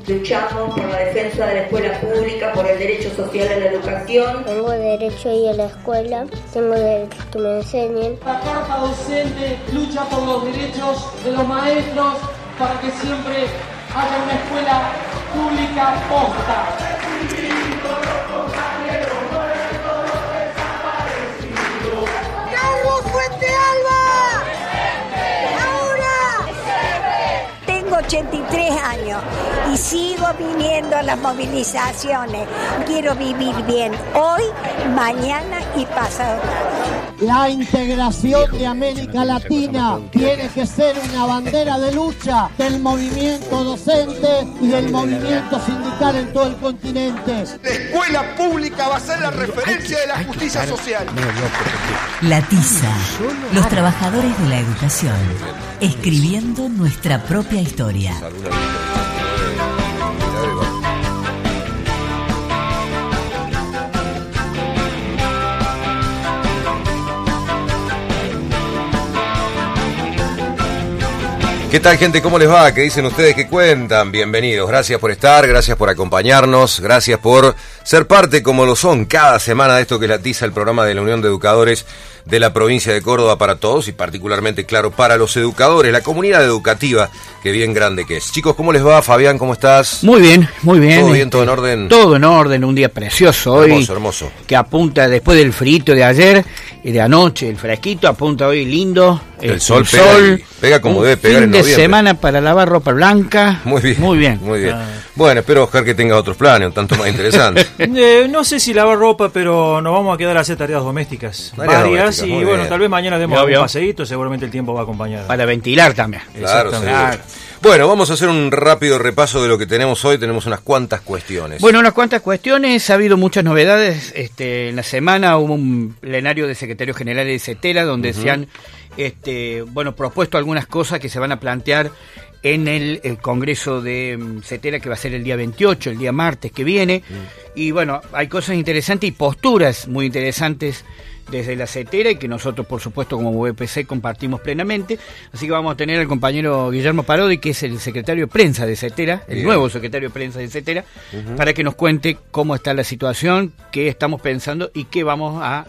Luchamos por la defensa de la escuela pública, por el derecho social a la educación. Tengo derecho a ir a la escuela, tengo derecho a que me enseñen. La Carta Docente lucha por los derechos de los maestros para que siempre haya una escuela pública posta. ¡Carlos Fuente Alba! ¡Ahora! Tengo 83 años y sigo viniendo a las movilizaciones. Quiero vivir bien hoy, mañana y pasado. La integración de América Latina tiene que ser una bandera de lucha del movimiento docente y del movimiento sindical en todo el continente. La escuela pública va a ser la referencia de la justicia social. La Tiza, los trabajadores de la educación, escribiendo nuestra propia historia. ¿Qué tal, gente? ¿Cómo les va? ¿Qué dicen ustedes? ¿Qué cuentan? Bienvenidos. Gracias por estar, gracias por acompañarnos, gracias por ser parte, como lo son cada semana, de esto que es La Tiza, el programa de la Unión de Educadores de la provincia de Córdoba para todos y particularmente, claro, para los educadores, la comunidad educativa, que bien grande que es. Chicos, ¿cómo les va? Fabián, ¿cómo estás? Muy bien, muy bien. ¿Todo bien, todo en orden? Todo en orden, un día precioso hermoso, hoy. Hermoso. Que apunta, después del frito de ayer y de anoche, el fresquito, apunta hoy lindo. El sol pega como debe pegar en noviembre. Fin de semana para lavar ropa blanca. Muy bien. Muy bien. Muy bien. Bueno, espero, Oscar, que tengas otros planes, un tanto más interesantes. No sé si lavar ropa, pero nos vamos a quedar a hacer tareas domésticas. Varias, y bueno, bien. Tal vez mañana demos un paseíto, seguramente el tiempo va a acompañar. Para ventilar también. Claro. Bueno, vamos a hacer un rápido repaso de lo que tenemos hoy. Tenemos unas cuantas cuestiones. Bueno, unas cuantas cuestiones. Ha habido muchas novedades. En la semana hubo un plenario de secretarios generales de CETERA donde se han propuesto algunas cosas que se van a plantear en el Congreso de CETERA, que va a ser el día 28, el día martes que viene. Y bueno, hay cosas interesantes y posturas muy interesantes desde la CETERA y que nosotros, por supuesto, como UPC compartimos plenamente. Así que vamos a tener al compañero Guillermo Parodi, que es el secretario de prensa de CETERA, el nuevo secretario de prensa de CETERA, para que nos cuente cómo está la situación, qué estamos pensando y qué vamos a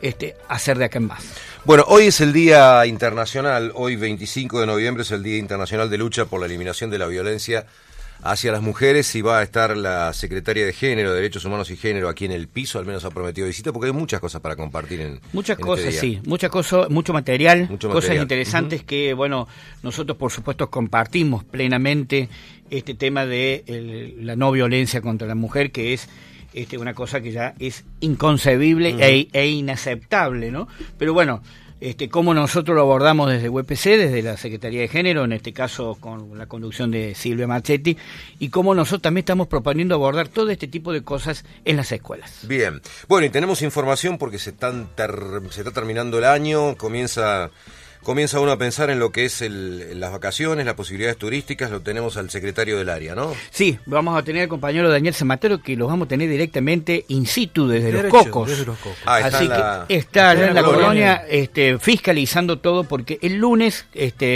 hacer de acá en más. Bueno, hoy es el Día Internacional, hoy 25 de noviembre es el Día Internacional de Lucha por la Eliminación de la Violencia hacia las mujeres, y va a estar la Secretaria de Género, Derechos Humanos y Género aquí en el piso, al menos ha prometido visita, porque hay muchas cosas para compartir en cosas, este día. Sí, muchas cosas, mucho material, cosas interesantes que, bueno, nosotros por supuesto compartimos plenamente este tema de la no violencia contra la mujer, que es una cosa que ya es inconcebible e inaceptable, ¿no? Pero bueno, cómo nosotros lo abordamos desde UPC, desde la Secretaría de Género, en este caso con la conducción de Silvia Marchetti, y cómo nosotros también estamos proponiendo abordar todo este tipo de cosas en las escuelas. Bien, bueno, y tenemos información porque se está terminando el año, comienza uno a pensar en lo que es las vacaciones, las posibilidades turísticas. Lo tenemos al secretario del área, ¿no? Sí, vamos a tener al compañero Daniel Zamatero, que los vamos a tener directamente in situ desde Los Cocos. Así que está allá en la colonia fiscalizando todo, porque el lunes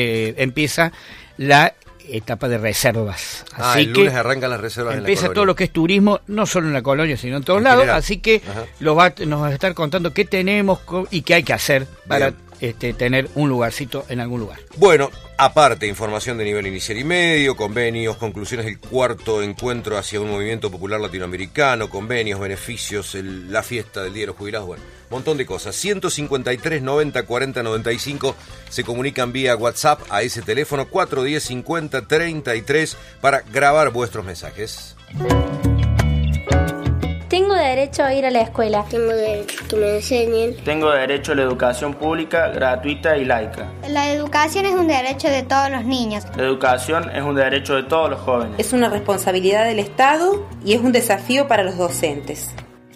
empieza la etapa de reservas. Así el lunes arrancan las reservas en la colonia. Empieza todo lo que es turismo, no solo en la colonia, sino en todos lados. Así que nos va a estar contando qué tenemos y qué hay que hacer para tener un lugarcito en algún lugar. Bueno, aparte, información de nivel inicial y medio, convenios, conclusiones del cuarto encuentro hacia un movimiento popular latinoamericano, convenios, beneficios, la fiesta del Día de los Jubilados, bueno, montón de cosas. 153 90 40 95 se comunican vía WhatsApp a ese teléfono 410 50 33 para grabar vuestros mensajes. Tengo derecho a ir a la escuela. Tengo derecho a que me enseñen. Tengo derecho a la educación pública, gratuita y laica. La educación es un derecho de todos los niños. La educación es un derecho de todos los jóvenes. Es una responsabilidad del Estado y es un desafío para los docentes.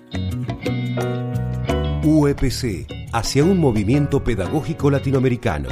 UPC, hacia un movimiento pedagógico latinoamericano.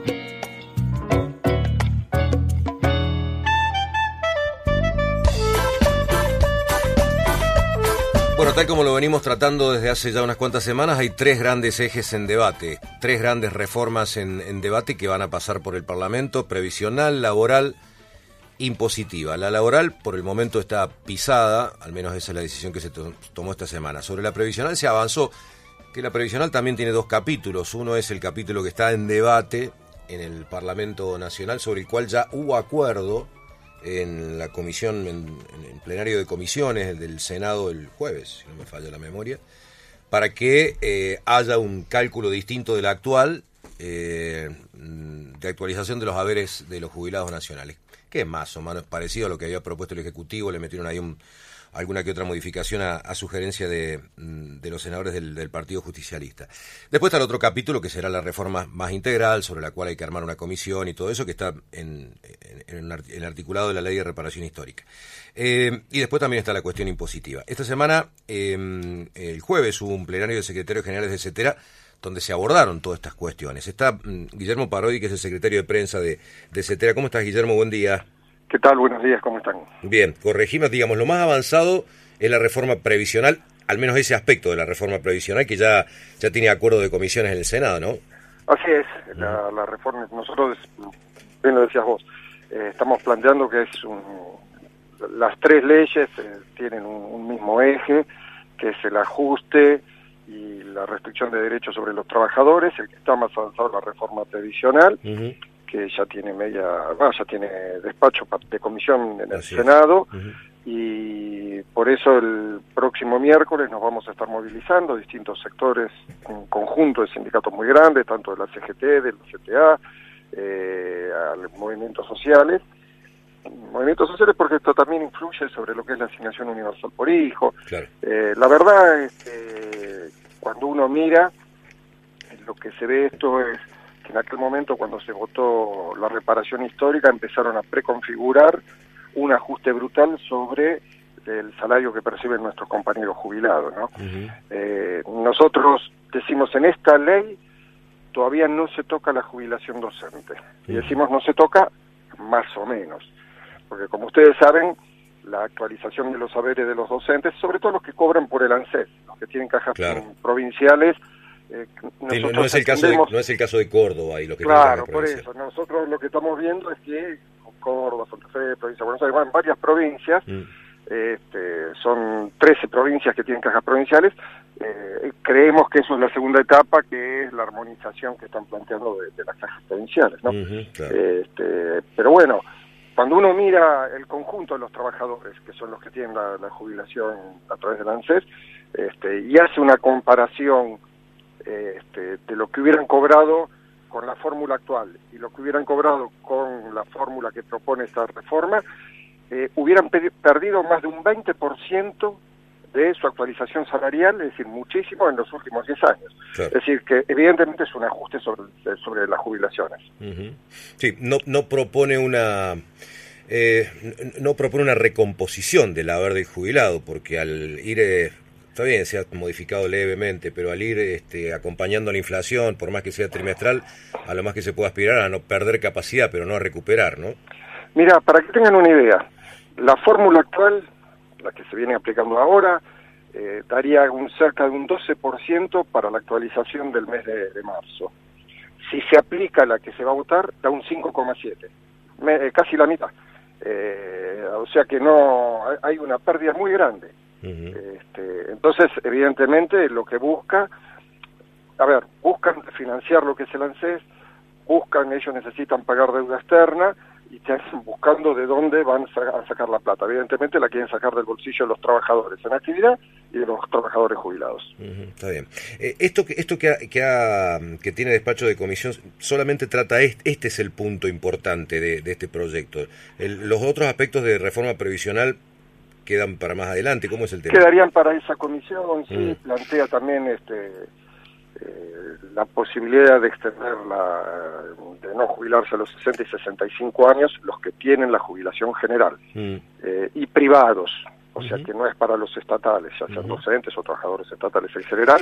Bueno, tal como lo venimos tratando desde hace ya unas cuantas semanas, hay tres grandes ejes en debate, tres grandes reformas en debate que van a pasar por el Parlamento: previsional, laboral impositiva. La laboral por el momento está pisada, al menos esa es la decisión que se tomó esta semana. Sobre la previsional se avanzó, que la previsional también tiene 2 capítulos. Uno es el capítulo que está en debate en el Parlamento Nacional, sobre el cual ya hubo acuerdo en la comisión, en plenario de comisiones del Senado el jueves, si no me falla la memoria, para que haya un cálculo distinto del actual, de actualización de los haberes de los jubilados nacionales, que es más o menos parecido a lo que había propuesto el Ejecutivo. Le metieron ahí alguna que otra modificación a sugerencia de los senadores del Partido Justicialista. Después está el otro capítulo, que será la reforma más integral, sobre la cual hay que armar una comisión y todo eso, que está en el articulado de la Ley de Reparación Histórica. Y después también está la cuestión impositiva. Esta semana, el jueves, hubo un plenario de secretarios generales de CETERA, donde se abordaron todas estas cuestiones. Está Guillermo Parodi, que es el secretario de prensa de CETERA. ¿Cómo estás, Guillermo? Buen día. ¿Qué tal? Buenos días, ¿cómo están? Bien, corregimos, digamos, lo más avanzado es la reforma previsional, al menos ese aspecto de la reforma previsional, que ya tiene acuerdo de comisiones en el Senado, ¿no? Así es, la reforma, nosotros, bien lo decías vos, estamos planteando que las 3 leyes tienen un mismo eje, que es el ajuste y la restricción de derechos sobre los trabajadores. El que está más avanzado es la reforma previsional, que ya tiene ya tiene despacho de comisión en el Senado, y por eso el próximo miércoles nos vamos a estar movilizando distintos sectores, un conjunto de sindicatos muy grandes, tanto de la CGT, de la CTA, a los movimientos sociales porque esto también influye sobre lo que es la asignación universal por hijo. Claro. La verdad, cuando uno mira, lo que se ve esto es que en aquel momento, cuando se votó la reparación histórica, empezaron a preconfigurar un ajuste brutal sobre el salario que perciben nuestros compañeros jubilados, ¿no? Nosotros decimos, en esta ley todavía no se toca la jubilación docente, y decimos no se toca más o menos, porque como ustedes saben, la actualización de los haberes de los docentes, sobre todo los que cobran por el ANSES, los que tienen cajas provinciales, no es el caso de Córdoba y lo que claro, por eso nosotros lo que estamos viendo es que Córdoba, Santa Fe, provincia de Buenos Aires, van varias provincias, son 13 provincias que tienen cajas provinciales. Creemos que eso es la segunda etapa, que es la armonización que están planteando de las cajas provinciales, ¿no? Claro. Pero bueno, cuando uno mira el conjunto de los trabajadores, que son los que tienen la jubilación a través del ANSES, y hace una comparación de lo que hubieran cobrado con la fórmula actual y lo que hubieran cobrado con la fórmula que propone esta reforma, hubieran perdido más de un 20% de su actualización salarial, es decir, muchísimo en los últimos 10 años. Claro. Es decir, que evidentemente es un ajuste sobre las jubilaciones. Sí, no propone una recomposición del haber del jubilado, porque al ir, está bien, se ha modificado levemente, pero al ir acompañando a la inflación, por más que sea trimestral, a lo más que se puede aspirar a no perder capacidad, pero no a recuperar, ¿no? Mira, para que tengan una idea, la fórmula actual, la que se viene aplicando ahora, daría cerca de un 12% para la actualización del mes de marzo. Si se aplica la que se va a votar, da un 5,7%, casi la mitad. O sea que no hay una pérdida muy grande. Entonces, evidentemente, lo que buscan financiar lo que es el ANSES, ellos necesitan pagar deuda externa, y están buscando de dónde van a sacar la plata. Evidentemente la quieren sacar del bolsillo de los trabajadores en actividad y de los trabajadores jubilados. Está bien. Esto que tiene despacho de comisión solamente trata este es el punto importante de este proyecto. Los otros aspectos de reforma previsional quedan para más adelante. ¿Cómo es el tema? Quedarían para esa comisión, sí, plantea también la posibilidad de extender de no jubilarse a los 60 y 65 años los que tienen la jubilación general y privados, o sea que no es para los estatales, ya sean docentes o trabajadores estatales en general.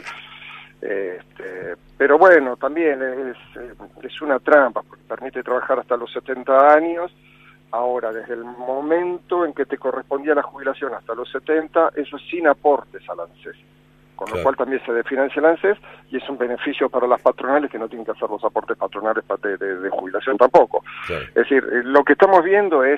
Pero bueno, también es una trampa, porque permite trabajar hasta los 70 años. Ahora, desde el momento en que te correspondía la jubilación hasta los 70, eso es sin aportes al ANSES, con lo cual también se desfinancia el ANSES, y es un beneficio para las patronales que no tienen que hacer los aportes patronales de jubilación tampoco. Es decir, lo que estamos viendo es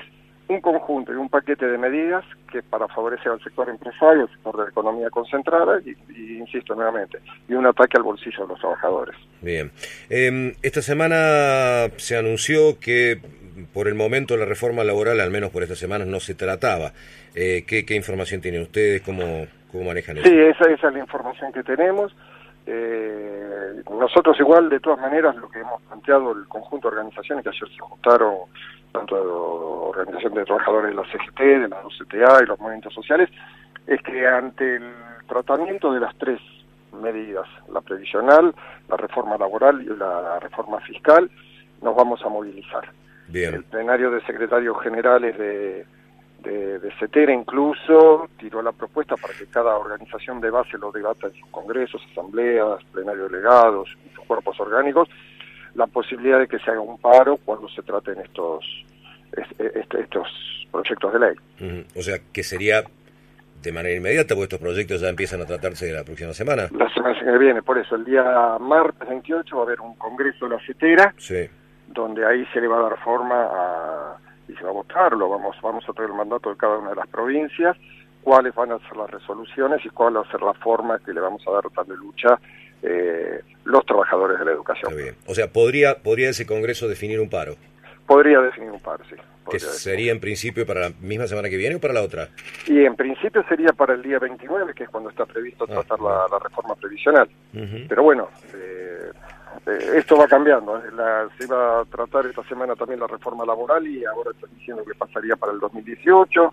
un conjunto y un paquete de medidas que para favorecer al sector empresario, al sector de la economía concentrada y insisto nuevamente, y un ataque al bolsillo de los trabajadores. Bien. Esta semana se anunció que por el momento la reforma laboral, al menos por estas semanas, no se trataba. ¿Qué información tienen ustedes? ¿Cómo manejan eso? Sí, esa es la información que tenemos. Nosotros igual, de todas maneras, lo que hemos planteado el conjunto de organizaciones que ayer se juntaron, tanto de la Organización de Trabajadores de la CGT, de la UCTA y los movimientos sociales, es que ante el tratamiento de las tres medidas, la previsional, la reforma laboral y la reforma fiscal, nos vamos a movilizar. Bien. El plenario de secretarios generales de CETERA incluso tiró la propuesta para que cada organización de base lo debata en sus congresos, asambleas, plenarios delegados, en sus cuerpos orgánicos, la posibilidad de que se haga un paro cuando se traten estos proyectos de ley. O sea, que sería de manera inmediata, porque estos proyectos ya empiezan a tratarse la próxima semana. La semana que viene, por eso, el día martes 28 va a haber un congreso de la CETERA, sí, donde ahí se le va a dar forma y se va a votarlo, vamos a traer el mandato de cada una de las provincias, cuáles van a ser las resoluciones y cuál va a ser la forma que le vamos a dar de lucha los trabajadores de la educación. Está bien. O sea, ¿podría ese congreso definir un paro? Podría definir un paro, sí. ¿Que sería en principio para la misma semana que viene o para la otra? Y en principio sería para el día 29, que es cuando está previsto tratar la reforma previsional. Pero bueno, esto va cambiando. Se iba a tratar esta semana también la reforma laboral y ahora están diciendo que pasaría para el 2018.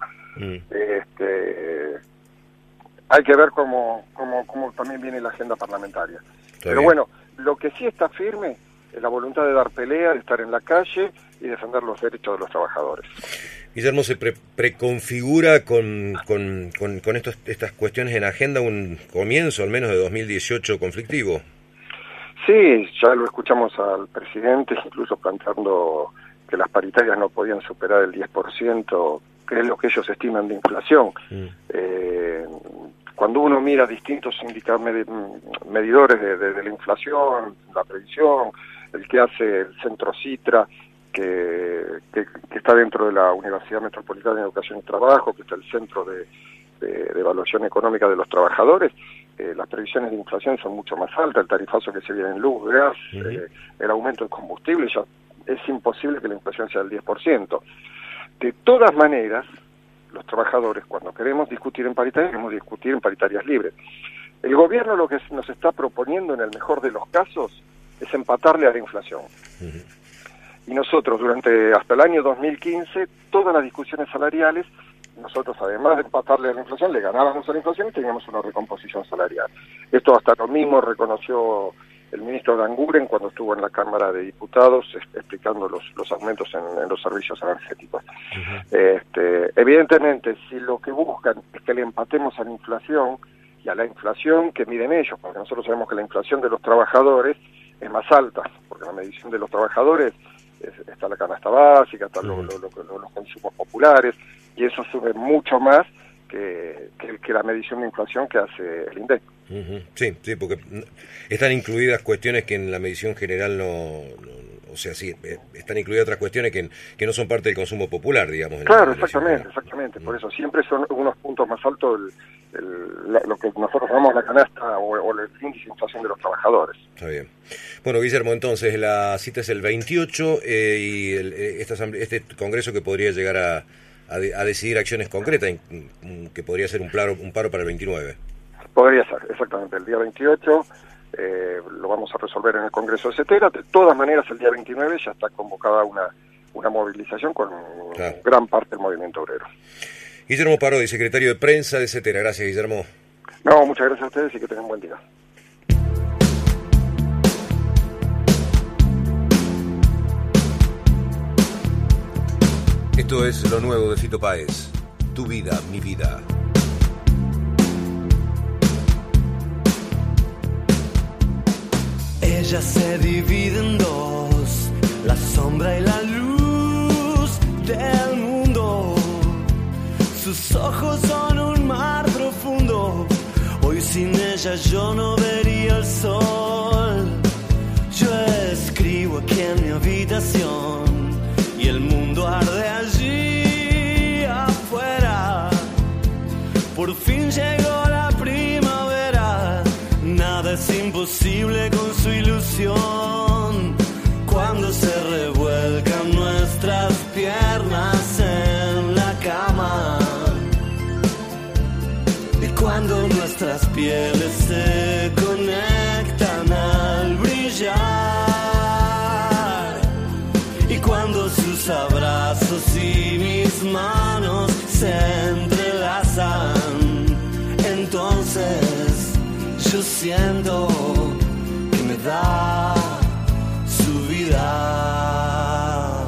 Hay que ver cómo también viene la agenda parlamentaria. Pero bueno, lo que sí está firme es la voluntad de dar pelea, de estar en la calle y defender los derechos de los trabajadores. Guillermo, ¿se preconfigura con estas cuestiones en agenda un comienzo, al menos de 2018, conflictivo? Sí, ya lo escuchamos al presidente, incluso planteando que las paritarias no podían superar el 10%, que es lo que ellos estiman de inflación. Cuando uno mira distintos medidores de la inflación, la previsión, el que hace el Centro Citra, que está dentro de la Universidad Metropolitana de Educación y Trabajo, que está el Centro de Evaluación Económica de los Trabajadores, las previsiones de inflación son mucho más altas, el tarifazo que se viene en luz, gas, el aumento de combustible, ya es imposible que la inflación sea del 10%. De todas maneras, los trabajadores, cuando queremos discutir en paritarias, queremos discutir en paritarias libres. El gobierno lo que nos está proponiendo, en el mejor de los casos, es empatarle a la inflación. Y nosotros, hasta el año 2015, todas las discusiones salariales, nosotros, además de empatarle a la inflación, le ganábamos a la inflación y teníamos una recomposición salarial. Esto hasta lo mismo reconoció el ministro Danguren cuando estuvo en la Cámara de Diputados explicando los aumentos en los servicios energéticos. Evidentemente, si lo que buscan es que le empatemos a la inflación, y a la inflación que miden ellos, porque nosotros sabemos que la inflación de los trabajadores es más alta, porque la medición de los trabajadores está la canasta básica, están los consumos populares, y eso sube mucho más que la medición de inflación que hace el INDEC. Sí, porque están incluidas cuestiones que en la medición general o sea, sí, están incluidas otras cuestiones que no son parte del consumo popular, digamos. Claro, exactamente. Por eso siempre son unos puntos más altos lo que nosotros llamamos la canasta o el índice de inflación de los trabajadores. Está bien. Bueno, Guillermo, entonces la cita es el 28 y este congreso que podría llegar a decidir acciones concretas, que podría ser un paro para el 29. Podría ser, exactamente, el día 28 lo vamos a resolver en el Congreso de CETERA. De todas maneras, el día 29 ya está convocada una movilización con gran parte del movimiento obrero. Guillermo Parodi, secretario de prensa de CETERA. Gracias, Guillermo. No, muchas gracias a ustedes y que tengan buen día. Esto es lo nuevo de Fito Páez. Tu vida, mi vida. Ella se divide en dos, la sombra y la luz del mundo. Sus ojos son un mar profundo. Hoy sin ella yo no vería el sol. Yo escribo aquí en mi habitación y el mundo arde allí. Por fin llegó la primavera, nada es imposible con su ilusión. Cuando se revuelcan nuestras piernas en la cama, y cuando nuestras pieles se conectan al brillar, y cuando sus abrazos y mis manos se entrelazan, entonces yo siento que me da su vida.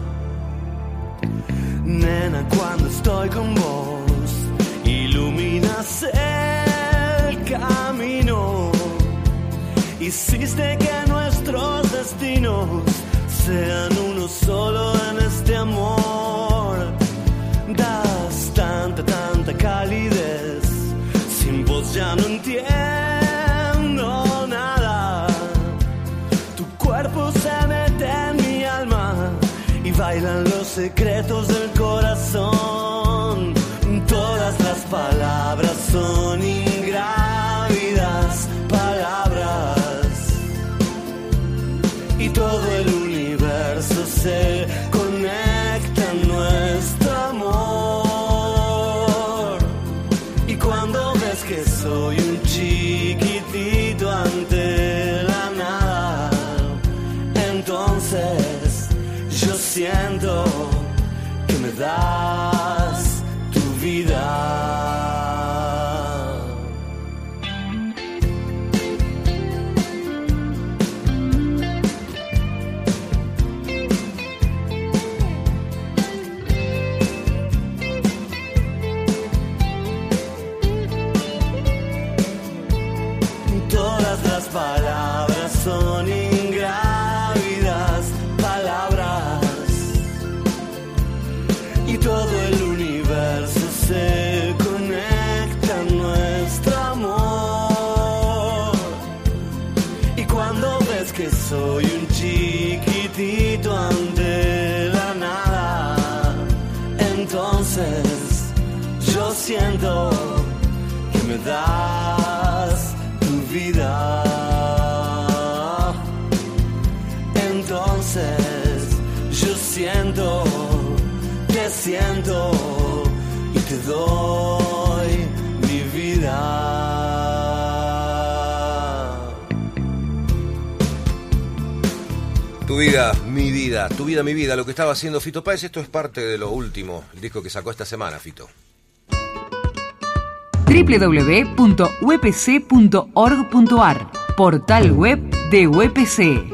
Nena, cuando estoy con vos, iluminas el camino. Hiciste que nuestros destinos sean uno solo en este amor. Das tanta calidez, sin vos ya no entiendo nada. Tu cuerpo se mete en mi alma y bailan los secretos del corazón. Todas las palabras son ingrávidas palabras, y todo el universo se conecta en nuestro amor. Y cuando ves que soy un chiquitito ante la nada, entonces yo siento que me das tu vida. Todas las palabras son ingrávidas palabras, y todo el universo se conecta en nuestro amor. Y cuando ves que soy un chiquitito ante la nada, entonces yo siento que me das tu vida. Entonces yo siento, te siento y te doy mi vida. Tu vida, mi vida, tu vida, mi vida. Lo que estaba haciendo Fito Páez, esto es parte de lo último, el disco que sacó esta semana, Fito. www.upc.org.ar, portal web de UPC.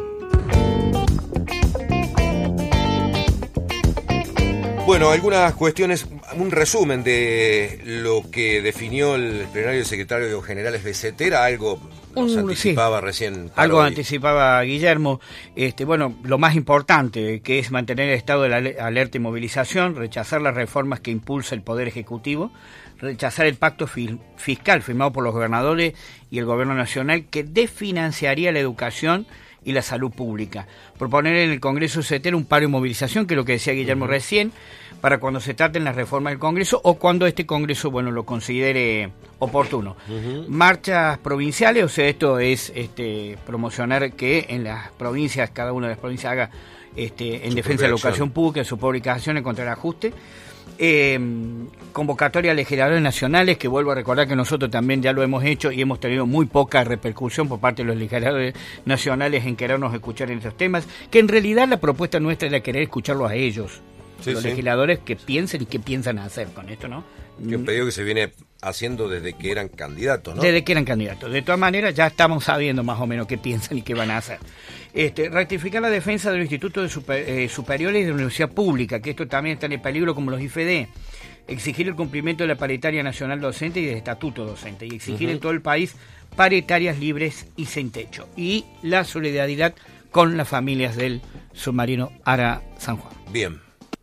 Bueno, algunas cuestiones, un resumen de lo que definió el plenario del secretario general Becet, era algo nos anticipaba recién. Algo anticipaba Guillermo. Bueno, lo más importante, que es mantener el estado de la alerta y movilización, rechazar las reformas que impulsa el Poder Ejecutivo, rechazar el pacto fiscal firmado por los gobernadores y el gobierno nacional que desfinanciaría la educación y la salud pública. Proponer en el Congreso CETER un paro y movilización, que es lo que decía Guillermo recién, para cuando se traten las reformas del Congreso o cuando este Congreso, lo considere oportuno. Marchas provinciales, o sea, esto es promocionar que en las provincias, cada una de las provincias haga en defensa de la educación pública, su publicación contra el ajuste. Convocatoria a legisladores nacionales, que vuelvo a recordar que nosotros también ya lo hemos hecho y hemos tenido muy poca repercusión por parte de los legisladores nacionales en querernos escuchar en estos temas, que en realidad la propuesta nuestra era querer escucharlos a ellos, los legisladores que piensen y qué piensan hacer con esto, ¿no? Que un pedido que se viene haciendo desde que eran candidatos, ¿no? Desde que eran candidatos. De todas maneras, ya estamos sabiendo más o menos qué piensan y qué van a hacer. Rectificar la defensa de los institutos superiores y de la universidad pública, que esto también está en peligro, como los IFD. Exigir el cumplimiento de la paritaria nacional docente y del estatuto docente. Y exigir en todo el país paritarias libres y sin techo. Y la solidaridad con las familias del submarino Ara San Juan. Bien.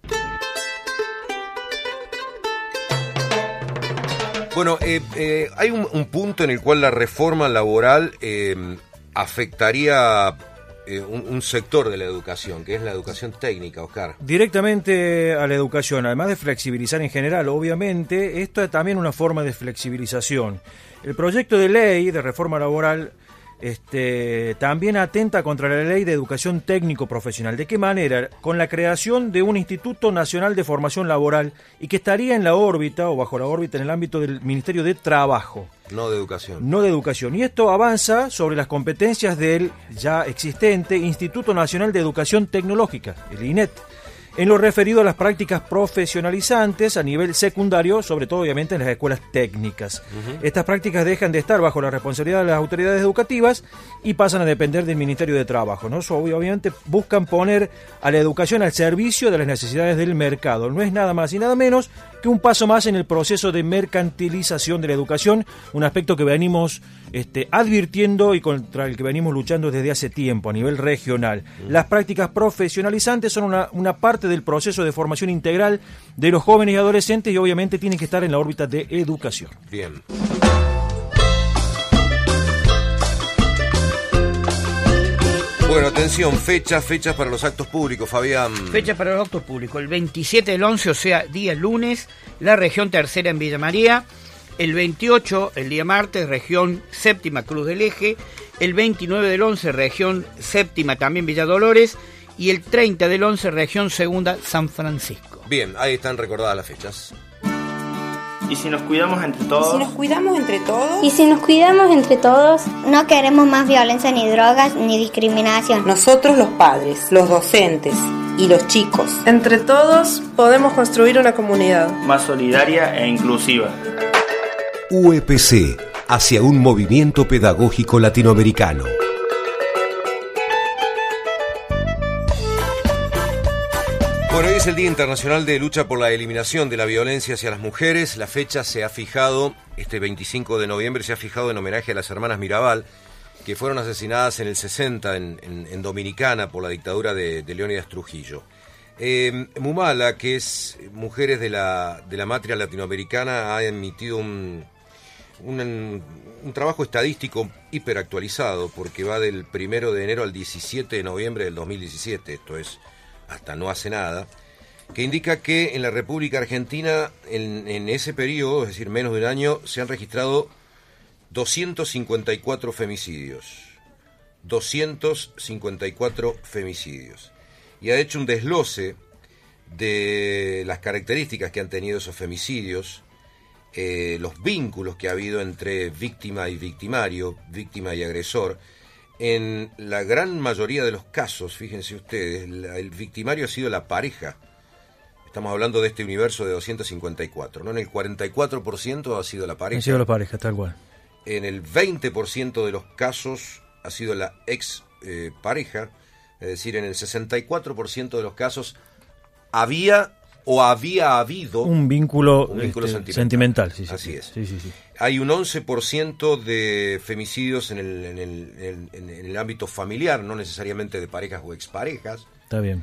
Bueno, hay un punto en el cual la reforma laboral afectaría un sector de la educación, que es la educación técnica, Oscar. Directamente a la educación, además de flexibilizar en general, obviamente, esto es también una forma de flexibilización. El proyecto de ley de reforma laboral también atenta contra la ley de educación técnico-profesional. ¿De qué manera? Con la creación de un Instituto Nacional de Formación Laboral y que estaría en la órbita o bajo la órbita en el ámbito del Ministerio de Trabajo. No de educación. No de educación. Y esto avanza sobre las competencias del ya existente Instituto Nacional de Educación Tecnológica, el INET, en lo referido a las prácticas profesionalizantes a nivel secundario, sobre todo obviamente en las escuelas técnicas. Estas prácticas dejan de estar bajo la responsabilidad de las autoridades educativas y pasan a depender del Ministerio de Trabajo, ¿no? Obviamente buscan poner a la educación al servicio de las necesidades del mercado. No es nada más y nada menos que un paso más en el proceso de mercantilización de la educación, un aspecto que venimos advirtiendo y contra el que venimos luchando desde hace tiempo a nivel regional. Las prácticas profesionalizantes son una parte del proceso de formación integral de los jóvenes y adolescentes y obviamente tienen que estar en la órbita de educación. Bien. Bueno, atención, fechas para los actos públicos, Fabián. Fechas para los actos públicos. El 27 del 11, o sea, día lunes, la región tercera en Villa María. El 28, el día martes, región séptima Cruz del Eje. El 29 del 11, región séptima también Villa Dolores. Y el 30 del 11, región segunda San Francisco. Bien, ahí están recordadas las fechas. ¿Y si nos cuidamos entre todos? ¿Y si nos cuidamos entre todos? ¿Y si nos cuidamos entre todos? No queremos más violencia, ni drogas, ni discriminación. Nosotros los padres, los docentes y los chicos. Entre todos podemos construir una comunidad más solidaria e inclusiva. UEPC, hacia un movimiento pedagógico latinoamericano. Bueno, hoy es el Día Internacional de Lucha por la Eliminación de la Violencia hacia las Mujeres. La fecha se ha fijado, este 25 de noviembre, se ha fijado en homenaje a las hermanas Mirabal, que fueron asesinadas en el 60 en Dominicana por la dictadura de Leónidas Trujillo. Mumala, que es Mujeres de la Matria Latinoamericana, ha emitido un trabajo estadístico hiperactualizado, porque va del 1 de enero al 17 de noviembre del 2017, esto es hasta no hace nada, que indica que en la República Argentina, en ese periodo, es decir, menos de un año, se han registrado 254 femicidios. 254 femicidios. Y ha hecho un desglose de las características que han tenido esos femicidios, los vínculos que ha habido entre víctima y victimario, víctima y agresor. En la gran mayoría de los casos, fíjense ustedes, el victimario ha sido la pareja. Estamos hablando de este universo de 254, ¿no? En el 44% ha sido la pareja. Ha sido la pareja, tal cual. En el 20% de los casos ha sido la ex pareja. Es decir, en el 64% de los casos había habido un vínculo sentimental. Sí, así es. Sí. Hay un 11% de femicidios en el ámbito familiar, no necesariamente de parejas o exparejas. Está bien.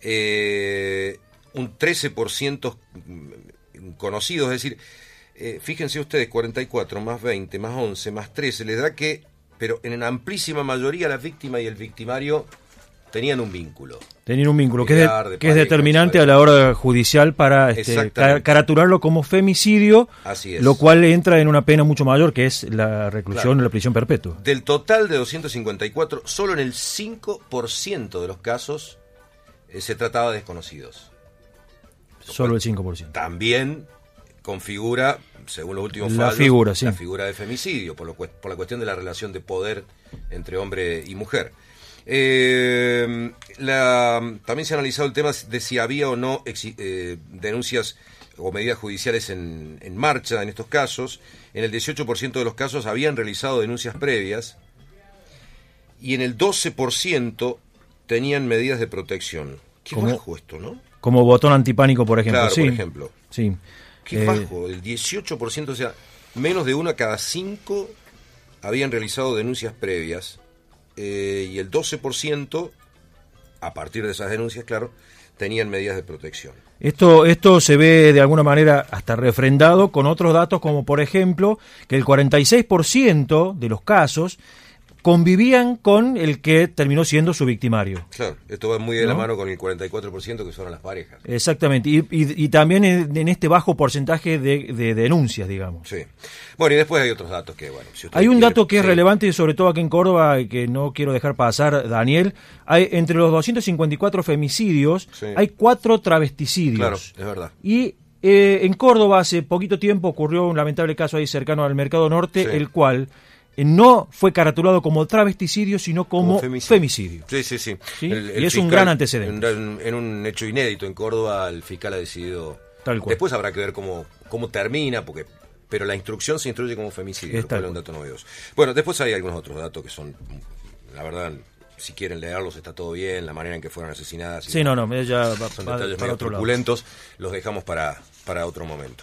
Un 13% conocidos, es decir, fíjense ustedes, 44 más 20 más 11 más 13, les da que, pero en amplísima mayoría la víctima y el victimario tenían un vínculo. Tenían un vínculo, que es determinante a la hora judicial para caraturarlo como femicidio, así es. Lo cual entra en una pena mucho mayor, que es la reclusión o la prisión perpetua. Del total de 254, solo en el 5% de los casos se trataba de desconocidos. Solo el 5%. También configura, según los últimos fallos, la figura de femicidio, por la cuestión de la relación de poder entre hombre y mujer. También se ha analizado el tema de si había o no denuncias o medidas judiciales en marcha en estos casos. En el 18% de los casos habían realizado denuncias previas y en el 12% tenían medidas de protección. Qué bajo esto, ¿no? Como botón antipánico, por ejemplo. Claro, sí. por ejemplo. Sí. Qué bajo, el 18%, o sea, menos de 1 cada 5 habían realizado denuncias previas. Y el 12%, a partir de esas denuncias, claro, tenían medidas de protección. Esto se ve de alguna manera hasta refrendado con otros datos, como por ejemplo que el 46% de los casos convivían con el que terminó siendo su victimario. Claro, esto va muy de la ¿No? mano con el 44% que son las parejas. Exactamente, y también en este bajo porcentaje de denuncias, digamos. Sí. Bueno, y después hay otros datos que, bueno... Si usted Hay un quiere, dato que es sí. relevante, sobre todo aquí en Córdoba, y que no quiero dejar pasar, Daniel. Entre los 254 femicidios, Sí. hay 4 travesticidios. Claro, es verdad. Y en Córdoba hace poquito tiempo ocurrió un lamentable caso ahí cercano al Mercado Norte, Sí. el cual no fue caratulado como travesticidio, sino como femicidio. Sí, sí, sí. ¿Sí? Y es un gran antecedente. En un hecho inédito en Córdoba, el fiscal ha decidido... Tal cual. Después habrá que ver cómo termina, pero la instrucción se instruye como femicidio, lo cual es un dato novedoso. Bueno, después hay algunos otros datos que son, la verdad, si quieren leerlos está todo bien, la manera en que fueron asesinadas. Sí, no, ella va son para detalles medio otro lado. truculentos, los dejamos para otro momento.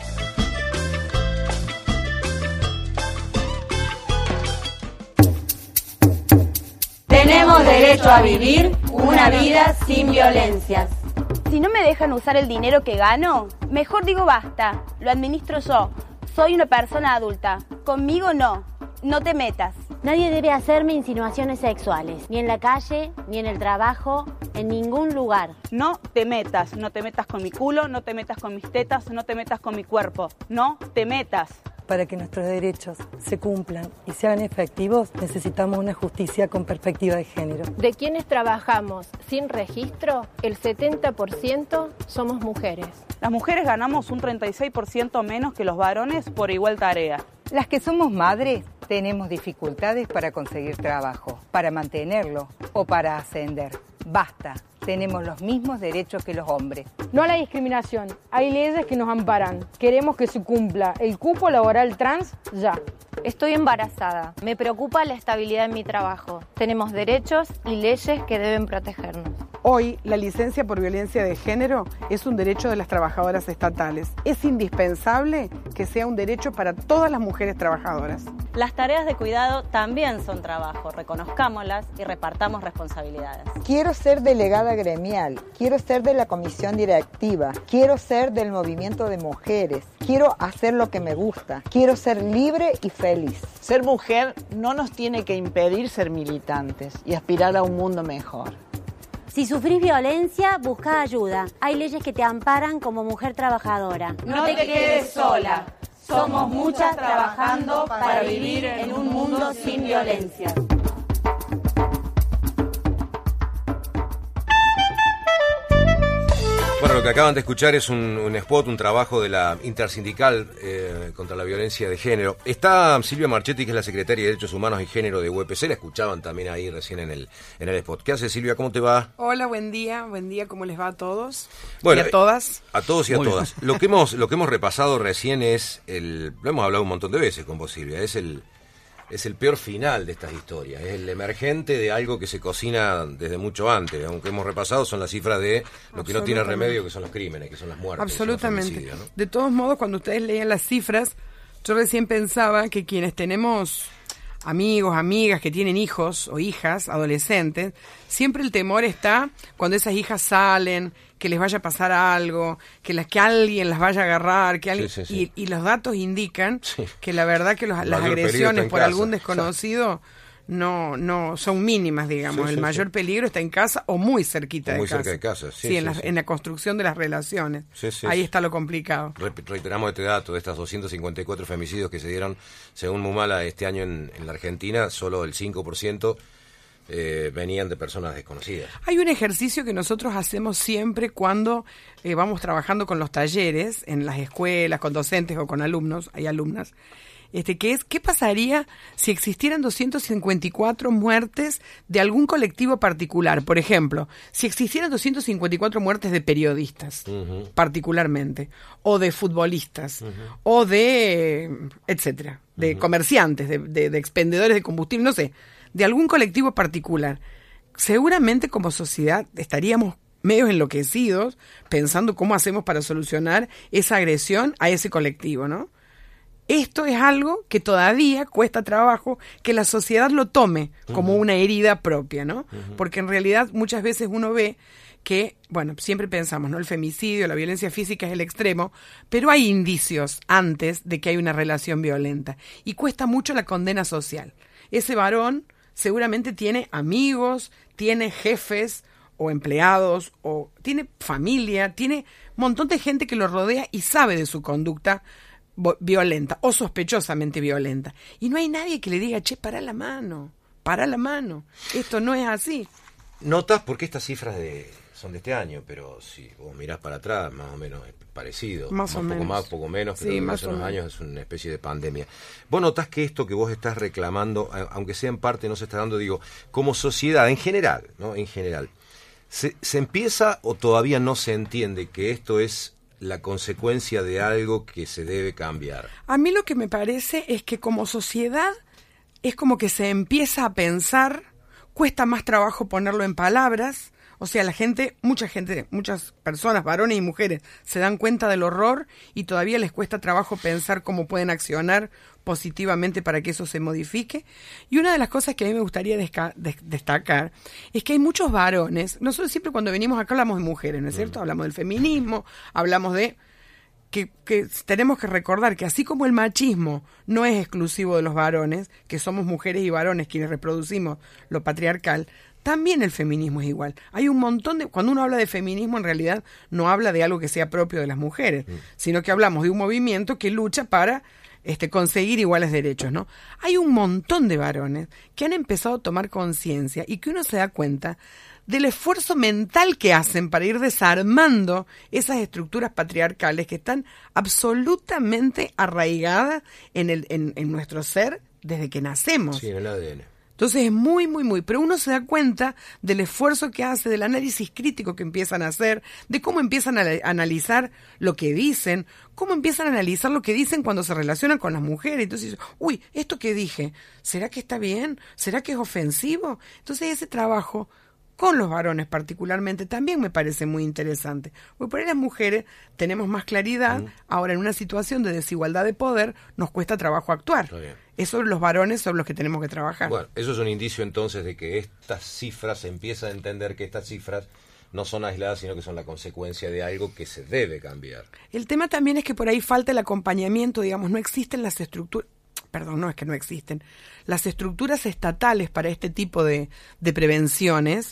Tenemos derecho a vivir una vida sin violencias. Si no me dejan usar el dinero que gano, mejor digo basta, lo administro yo. Soy una persona adulta, conmigo no te metas. Nadie debe hacerme insinuaciones sexuales, ni en la calle, ni en el trabajo, en ningún lugar. No te metas con mi culo, no te metas con mis tetas, no te metas con mi cuerpo, no te metas. Para que nuestros derechos se cumplan y se hagan efectivos, necesitamos una justicia con perspectiva de género. De quienes trabajamos sin registro, el 70% somos mujeres. Las mujeres ganamos un 36% menos que los varones por igual tarea. Las que somos madres tenemos dificultades para conseguir trabajo, para mantenerlo o para ascender. Basta, tenemos los mismos derechos que los hombres. No a la discriminación, hay leyes que nos amparan. Queremos que se cumpla el cupo laboral trans ya. Estoy embarazada, me preocupa la estabilidad en mi trabajo. Tenemos derechos y leyes que deben protegernos. Hoy, la licencia por violencia de género es un derecho de las trabajadoras estatales. Es indispensable que sea un derecho para todas las mujeres trabajadoras. Las tareas de cuidado también son trabajo, reconozcámoslas y repartamos responsabilidades. Quiero ser delegada gremial, quiero ser de la comisión directiva, quiero ser del movimiento de mujeres, quiero hacer lo que me gusta, quiero ser libre y feliz. Ser mujer no nos tiene que impedir ser militantes y aspirar a un mundo mejor. Si sufrís violencia, busca ayuda. Hay leyes que te amparan como mujer trabajadora. No te quedes sola. Somos muchas trabajando para vivir en un mundo sin violencia. Bueno, lo que acaban de escuchar es un spot, un trabajo de la Intersindical contra la Violencia de Género. Está Silvia Marchetti, que es la Secretaria de Derechos Humanos y Género de UPC. La escuchaban también ahí recién en el spot. ¿Qué hace, Silvia? ¿Cómo te va? Hola, buen día, ¿cómo les va a todos? Bueno, y a todas. A todos y a todas. Lo que hemos repasado recién es lo hemos hablado un montón de veces con vos, Silvia, es el peor final de estas historias, es el emergente de algo que se cocina desde mucho antes. Aunque hemos repasado son las cifras de lo que no tiene remedio, que son los crímenes, que son las muertes. Absolutamente. ¿No? De todos modos, cuando ustedes leían las cifras, yo recién pensaba que quienes tenemos amigos, amigas que tienen hijos o hijas, adolescentes, siempre el temor está cuando esas hijas salen, que les vaya a pasar algo, que alguien las vaya a agarrar, que alguien, sí. Y los datos indican que la verdad que las agresiones por algún desconocido no son mínimas, digamos. El mayor peligro está en casa o muy cerquita de casa. Muy cerca de casa, sí. En la construcción de las relaciones. Ahí está lo complicado. Reiteramos este dato de estas 254 femicidios que se dieron, según Mumala, este año en la Argentina, solo el 5% venían de personas desconocidas. Hay un ejercicio que nosotros hacemos siempre cuando vamos trabajando con los talleres, en las escuelas, con docentes o con alumnos, hay alumnas, que es, ¿qué pasaría si existieran 254 muertes de algún colectivo particular? Por ejemplo, si existieran 254 muertes de periodistas, particularmente, o de futbolistas, o de, etcétera, de comerciantes, de expendedores de combustible, no sé, de algún colectivo particular. Seguramente como sociedad estaríamos medio enloquecidos pensando cómo hacemos para solucionar esa agresión a ese colectivo, ¿no? Esto es algo que todavía cuesta trabajo que la sociedad lo tome como una herida propia, ¿no? Porque en realidad muchas veces uno ve que, bueno, siempre pensamos, ¿no? El femicidio, la violencia física es el extremo, pero hay indicios antes de que hay una relación violenta y cuesta mucho la condena social. ese varón seguramente tiene amigos, tiene jefes o empleados, o tiene familia, tiene un montón de gente que lo rodea y sabe de su conducta violenta o sospechosamente violenta. Y no hay nadie que le diga, che, para la mano, esto no es así. Notas, porque estas cifras son de este año, pero si vos mirás para atrás, más o menos es parecido. Más o menos. Poco más, poco menos, pero sí, hace unos años es una especie de pandemia. Vos notás que esto que vos estás reclamando, aunque sea en parte no se está dando, digo, como sociedad, en general, ¿no? En general, ¿se empieza o todavía no se entiende que esto es la consecuencia de algo que se debe cambiar? A mí lo que me parece es que como sociedad es como que se empieza a pensar, cuesta más trabajo ponerlo en palabras, o sea, muchas personas, varones y mujeres, se dan cuenta del horror y todavía les cuesta trabajo pensar cómo pueden accionar positivamente para que eso se modifique. Y una de las cosas que a mí me gustaría destacar es que hay muchos varones, nosotros siempre cuando venimos acá hablamos de mujeres, ¿no es cierto? Hablamos del feminismo, hablamos de que tenemos que recordar que así como el machismo no es exclusivo de los varones, que somos mujeres y varones quienes reproducimos lo patriarcal, también el feminismo es igual. Hay un montón cuando uno habla de feminismo, en realidad no habla de algo que sea propio de las mujeres, sino que hablamos de un movimiento que lucha para conseguir iguales derechos, ¿no? Hay un montón de varones que han empezado a tomar conciencia y que uno se da cuenta del esfuerzo mental que hacen para ir desarmando esas estructuras patriarcales que están absolutamente arraigadas en nuestro ser desde que nacemos. Sí, en el ADN. Entonces es muy, pero uno se da cuenta del esfuerzo que hace, del análisis crítico que empiezan a hacer, de cómo empiezan a analizar lo que dicen, cómo empiezan a analizar lo que dicen cuando se relacionan con las mujeres. Entonces, uy, esto que dije, ¿será que está bien? ¿Será que es ofensivo? Entonces ese trabajo con los varones particularmente también me parece muy interesante. Porque por ahí las mujeres tenemos más claridad, ahora en una situación de desigualdad de poder nos cuesta trabajo actuar. Eso los varones son los que tenemos que trabajar. Bueno, eso es un indicio entonces de que estas cifras, se empieza a entender que estas cifras no son aisladas, sino que son la consecuencia de algo que se debe cambiar. El tema también es que por ahí falta el acompañamiento, digamos, no existen las estructuras, no es que no existen, las estructuras estatales para este tipo de prevenciones,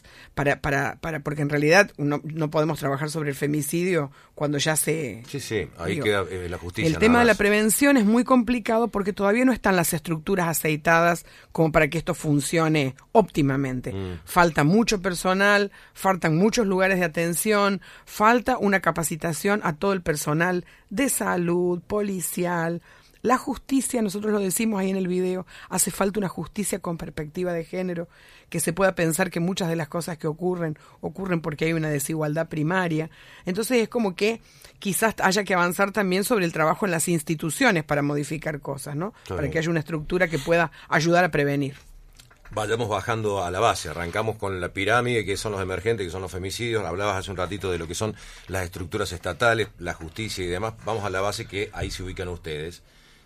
porque en realidad no podemos trabajar sobre el femicidio cuando ya se... Sí, ahí queda la justicia. El tema de la prevención es muy complicado porque todavía no están las estructuras aceitadas como para que esto funcione óptimamente. Falta mucho personal, faltan muchos lugares de atención, falta una capacitación a todo el personal de salud, policial. La justicia, nosotros lo decimos ahí en el video, hace falta una justicia con perspectiva de género, que se pueda pensar que muchas de las cosas que ocurren porque hay una desigualdad primaria. Entonces es como que quizás haya que avanzar también sobre el trabajo en las instituciones para modificar cosas, ¿no? Para que haya una estructura que pueda ayudar a prevenir. Vayamos bajando a la base, arrancamos con la pirámide, que son los emergentes, que son los femicidios, hablabas hace un ratito de lo que son las estructuras estatales, la justicia y demás, vamos a la base que ahí se ubican ustedes,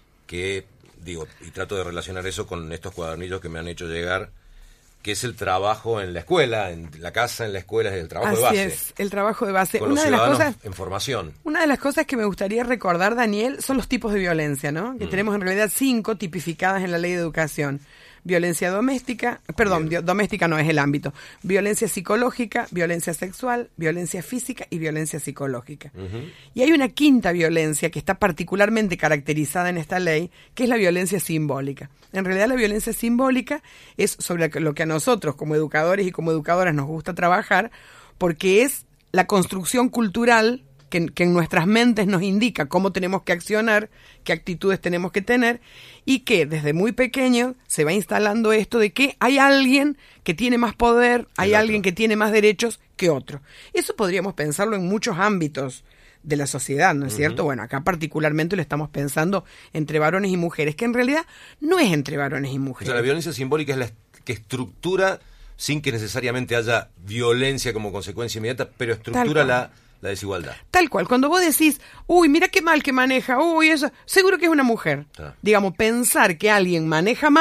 que digo, y trato de relacionar eso con estos cuadernillos que me han hecho llegar, que es el trabajo en la escuela, en la casa, en la escuela, es el trabajo de base. Así es, el trabajo de base. Con los ciudadanos en formación. Una de las cosas que me gustaría recordar, Daniel, son los tipos de violencia, ¿no? Que tenemos en realidad 5 tipificadas en la Ley de Educación. Violencia doméstica, doméstica no es el ámbito. Violencia psicológica, violencia sexual, violencia física y violencia psicológica. Y hay una quinta violencia que está particularmente caracterizada en esta ley, que es la violencia simbólica. En realidad la violencia simbólica es sobre lo que a nosotros como educadores y como educadoras nos gusta trabajar, porque es la construcción cultural que en nuestras mentes nos indica cómo tenemos que accionar, qué actitudes tenemos que tener, y que desde muy pequeño se va instalando esto de que hay alguien que tiene más poder, hay alguien que tiene más derechos que otro. Eso podríamos pensarlo en muchos ámbitos de la sociedad, ¿no es cierto? Bueno, acá particularmente lo estamos pensando entre varones y mujeres, que en realidad no es entre varones y mujeres. O sea, la violencia simbólica es la que estructura, sin que necesariamente haya violencia como consecuencia inmediata, pero estructura la desigualdad. Tal cual. Cuando vos decís, uy, mira qué mal que maneja, uy, eso, seguro que es una mujer. Digamos, pensar que alguien maneja mal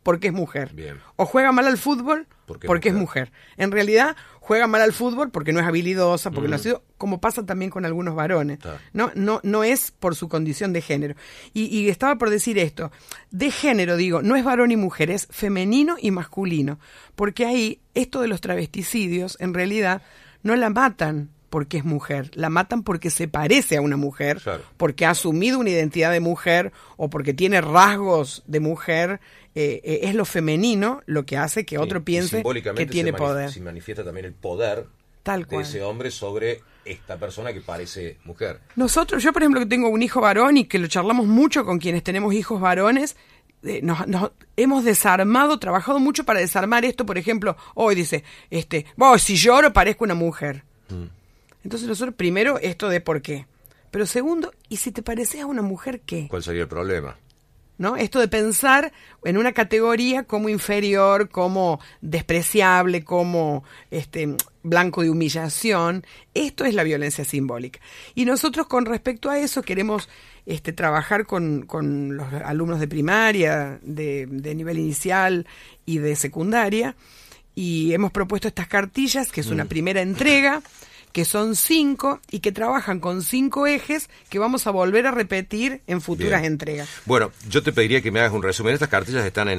porque es mujer. Bien. O juega mal al fútbol porque es mujer. En realidad juega mal al fútbol porque no es habilidosa, porque no ha sido, como pasa también con algunos varones. No es por su condición de género. Y estaba por decir esto, de género digo, no es varón y mujer, es femenino y masculino, porque ahí esto de los travesticidios en realidad no la matan porque es mujer, la matan porque se parece a una mujer, porque ha asumido una identidad de mujer o porque tiene rasgos de mujer. Es lo femenino lo que hace que otro piense que tiene poder. Se manifiesta también el poder de ese hombre sobre esta persona que parece mujer. Yo por ejemplo que tengo un hijo varón y que lo charlamos mucho con quienes tenemos hijos varones, nos hemos desarmado, trabajado mucho para desarmar esto. Por ejemplo, hoy dice, si lloro parezco una mujer. Entonces nosotros primero esto de por qué, pero segundo, ¿y si te pareces a una mujer qué? ¿Cuál sería el problema? ¿No? Esto de pensar en una categoría como inferior, como despreciable, como blanco de humillación, esto es la violencia simbólica. Y nosotros con respecto a eso queremos trabajar con los alumnos de primaria, de nivel inicial y de secundaria, y hemos propuesto estas cartillas, que es una primera entrega, que son 5 y que trabajan con 5 ejes que vamos a volver a repetir en futuras entregas. Bueno, yo te pediría que me hagas un resumen. Estas cartillas están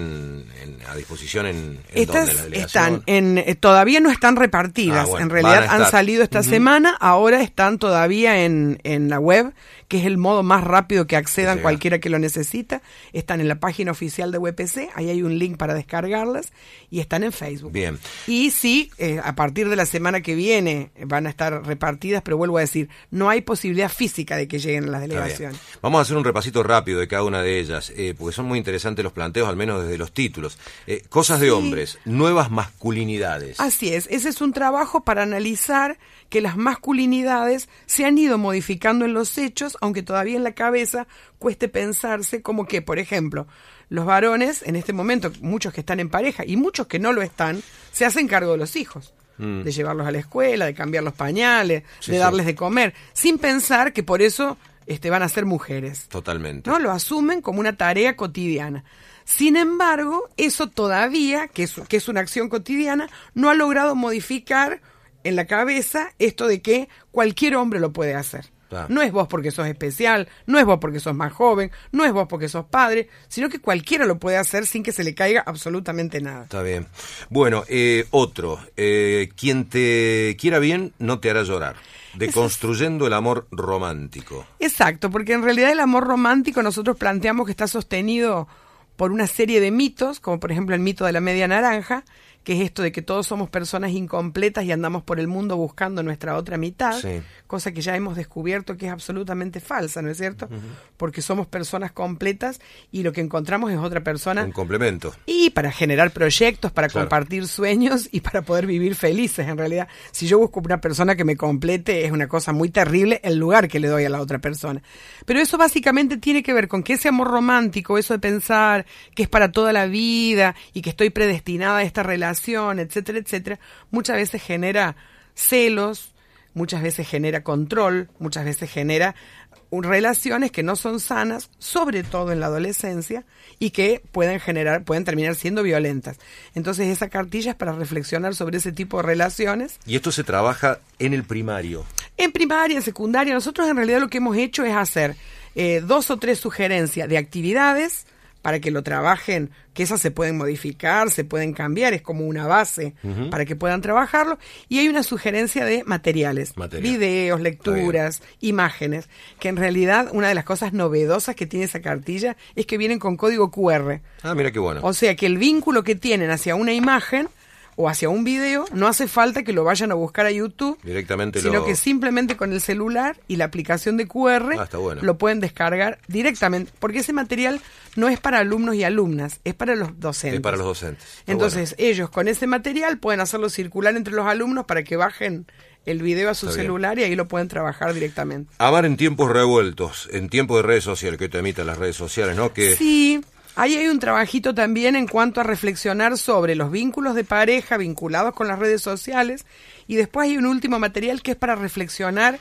a disposición en estas ¿dónde? ¿La delegación? Están todavía no están repartidas. En realidad han salido esta semana, ahora están todavía en la web, que es el modo más rápido que accedan cualquiera que lo necesita. Están en la página oficial de UPC, ahí hay un link para descargarlas, y están en Facebook. Bien. Y sí, a partir de la semana que viene van a estar repartidas, pero vuelvo a decir, no hay posibilidad física de que lleguen a las delegaciones. Vamos a hacer un repasito rápido de cada una de ellas, porque son muy interesantes los planteos, al menos desde los títulos. Cosas de hombres, nuevas masculinidades. Así es, ese es un trabajo para analizar que las masculinidades se han ido modificando en los hechos, aunque todavía en la cabeza cueste pensarse como que, por ejemplo, los varones, en este momento, muchos que están en pareja y muchos que no lo están, se hacen cargo de los hijos. De llevarlos a la escuela, de cambiar los pañales, de darles de comer, sin pensar que por eso van a ser mujeres. Totalmente. ¿No? Lo asumen como una tarea cotidiana. Sin embargo, eso todavía, que es una acción cotidiana, no ha logrado modificar en la cabeza esto de que cualquier hombre lo puede hacer. No es vos porque sos especial, no es vos porque sos más joven, no es vos porque sos padre, sino que cualquiera lo puede hacer sin que se le caiga absolutamente nada. Está bien. Bueno, otro. Quien te quiera bien no te hará llorar. Deconstruyendo el amor romántico. Exacto, porque en realidad el amor romántico nosotros planteamos que está sostenido por una serie de mitos, como por ejemplo el mito de la media naranja, que es esto de que todos somos personas incompletas y andamos por el mundo buscando nuestra otra mitad, cosa que ya hemos descubierto que es absolutamente falsa, ¿no es cierto? Porque somos personas completas y lo que encontramos es otra persona. Un complemento. Y para generar proyectos, para compartir sueños y para poder vivir felices, en realidad. Si yo busco una persona que me complete, es una cosa muy terrible el lugar que le doy a la otra persona. Pero eso básicamente tiene que ver con que ese amor romántico, eso de pensar que es para toda la vida y que estoy predestinada a esta relación, etcétera, etcétera, muchas veces genera celos, muchas veces genera control, muchas veces genera relaciones que no son sanas, sobre todo en la adolescencia, y que pueden terminar siendo violentas. Entonces esa cartilla es para reflexionar sobre ese tipo de relaciones. Y esto se trabaja en el primario. En primaria, en secundaria, nosotros en realidad lo que hemos hecho es hacer 2 o 3 sugerencias de actividades para que lo trabajen, que esas se pueden modificar, se pueden cambiar, es como una base para que puedan trabajarlo, y hay una sugerencia de materiales, videos, lecturas, imágenes, que en realidad una de las cosas novedosas que tiene esa cartilla es que vienen con código QR. Ah, mira qué bueno. O sea que el vínculo que tienen hacia una imagen o hacia un video, no hace falta que lo vayan a buscar a YouTube, sino que simplemente con el celular y la aplicación de QR lo pueden descargar directamente, porque ese material no es para alumnos y alumnas, es para los docentes. Es para los docentes. Entonces ellos con ese material pueden hacerlo circular entre los alumnos para que bajen el video a su celular y ahí lo pueden trabajar directamente. Amar en tiempos revueltos, en tiempos de redes sociales, que te emitan las redes sociales, ¿no? Que sí. Ahí hay un trabajito también en cuanto a reflexionar sobre los vínculos de pareja vinculados con las redes sociales, y después hay un último material que es para reflexionar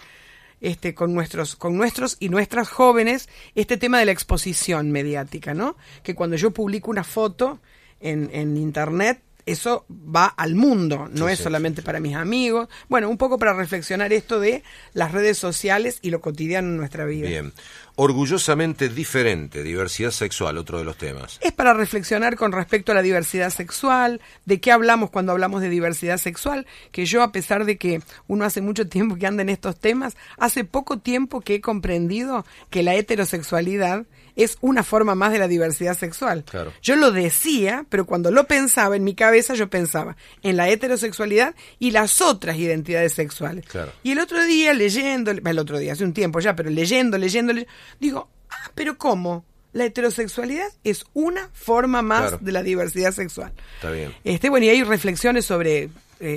con nuestros y nuestras jóvenes este tema de la exposición mediática, ¿no? Que cuando yo publico una foto en internet, eso va al mundo, no es solamente para mis amigos. Bueno, un poco para reflexionar esto de las redes sociales y lo cotidiano en nuestra vida. Bien. Orgullosamente diferente, diversidad sexual, otro de los temas. Es para reflexionar con respecto a la diversidad sexual, de qué hablamos cuando hablamos de diversidad sexual, que yo, a pesar de que uno hace mucho tiempo que anda en estos temas, hace poco tiempo que he comprendido que la heterosexualidad es una forma más de la diversidad sexual. Claro. Yo lo decía, pero cuando lo pensaba en mi cabeza, yo pensaba en la heterosexualidad y las otras identidades sexuales. Claro. Y el otro día, hace un tiempo ya, pero leyendo, digo, pero ¿cómo? La heterosexualidad es una forma más de la diversidad sexual. Está bien. Bueno, y hay reflexiones sobre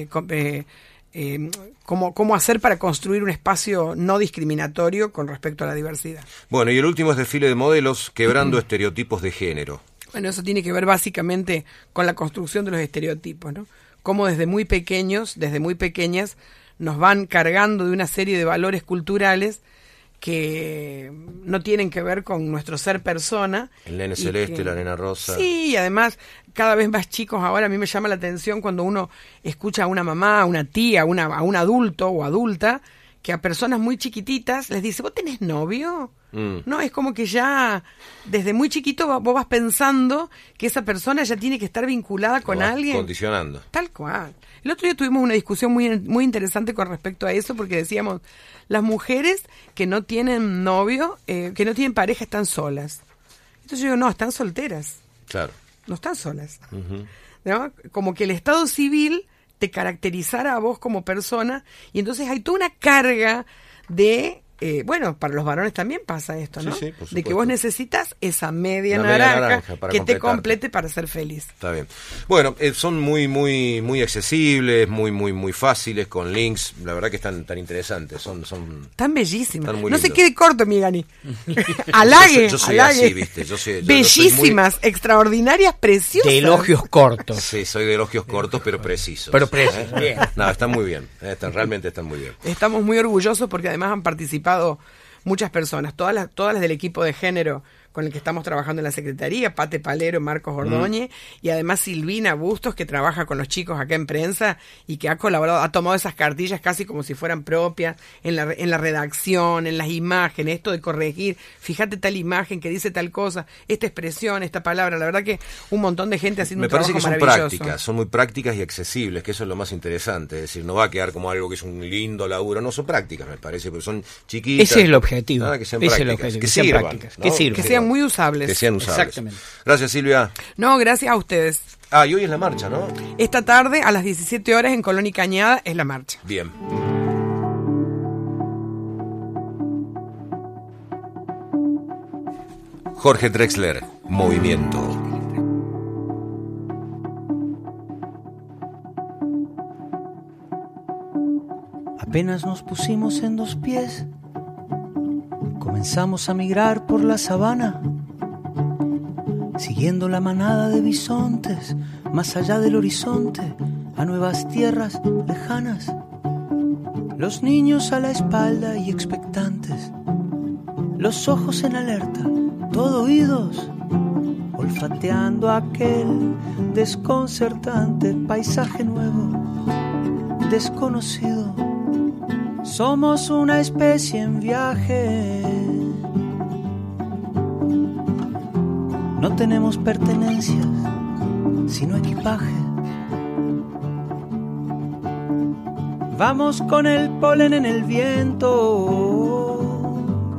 cómo hacer para construir un espacio no discriminatorio con respecto a la diversidad. Bueno, y el último es desfile de modelos, quebrando estereotipos de género. Bueno, eso tiene que ver básicamente con la construcción de los estereotipos, ¿no? Cómo desde muy pequeñas, nos van cargando de una serie de valores culturales que no tienen que ver con nuestro ser persona. El nene celeste, la nena rosa. Sí, y además cada vez más chicos ahora. A mí me llama la atención cuando uno escucha a una mamá, a una tía, a un adulto o adulta, que a personas muy chiquititas les dice, ¿vos tenés novio? No, es como que ya desde muy chiquito vos vas pensando que esa persona ya tiene que estar vinculada con alguien. Condicionando. Tal cual. El otro día tuvimos una discusión muy interesante con respecto a eso, porque decíamos, las mujeres que no tienen novio, que no tienen pareja, están solas. Entonces yo digo, no, están solteras. Claro. No están solas. ¿No? Como que el estado civil te caracterizara a vos como persona, y entonces hay toda una carga de... para los varones también pasa esto, ¿no? Sí, por supuesto. De que vos necesitas esa media naranja que te complete para ser feliz. Está bien. Bueno, son muy accesibles, muy fáciles, con links. La verdad que están tan interesantes. Son tan bellísimas. Tan No se lindos. quede corto, Migani. Halague, yo soy halague. así, ¿viste? Bellísimas, extraordinarias, preciosas. De elogios cortos. Sí, soy de elogios cortos, pero precisos. Bien. No, están muy bien. Realmente están muy bien. Estamos muy orgullosos porque además han participado muchas personas, todas las del equipo de género con el que estamos trabajando en la Secretaría, Pate Palero, Marcos Ordóñez, y además Silvina Bustos, que trabaja con los chicos acá en prensa y que ha colaborado, ha tomado esas cartillas casi como si fueran propias en la redacción, en las imágenes, esto de corregir, fíjate tal imagen que dice tal cosa, esta expresión, esta palabra. La verdad que un montón de gente haciendo un trabajo maravilloso. Me parece que son prácticas, son muy prácticas y accesibles, que eso es lo más interesante. Es decir, no va a quedar como algo que es un lindo laburo, no, son prácticas, me parece, pero son chiquitas. Ese es el objetivo. Que sean prácticas, que sirvan, prácticas, ¿no? que sean muy usables. Que sean usables. Exactamente. Gracias, Silvia. No, gracias a ustedes. Y hoy es la marcha, ¿no? Esta tarde a las 17 horas en Colón y Cañada es la marcha. Bien. Jorge Drexler, Movimiento. Apenas nos pusimos en dos pies, comenzamos a migrar por la sabana, siguiendo la manada de bisontes, más allá del horizonte, a nuevas tierras lejanas. Los niños a la espalda y expectantes, los ojos en alerta, todo oídos, olfateando aquel desconcertante paisaje nuevo, desconocido. Somos una especie en viaje. No tenemos pertenencias, sino equipaje. Vamos con el polen en el viento.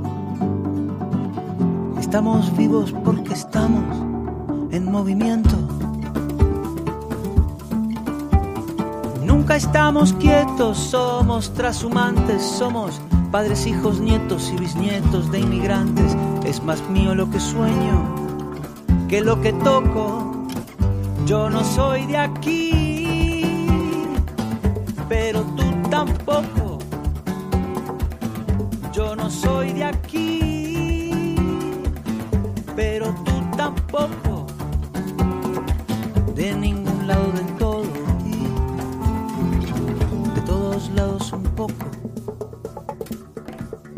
Estamos vivos porque estamos en movimiento. Nunca estamos quietos, somos trashumantes, somos padres, hijos, nietos y bisnietos de inmigrantes. Es más mío lo que sueño que lo que toco. Yo no soy de aquí, pero tú tampoco. Yo no soy de aquí, pero tú tampoco. De ningún lado del todo y de todos lados un poco.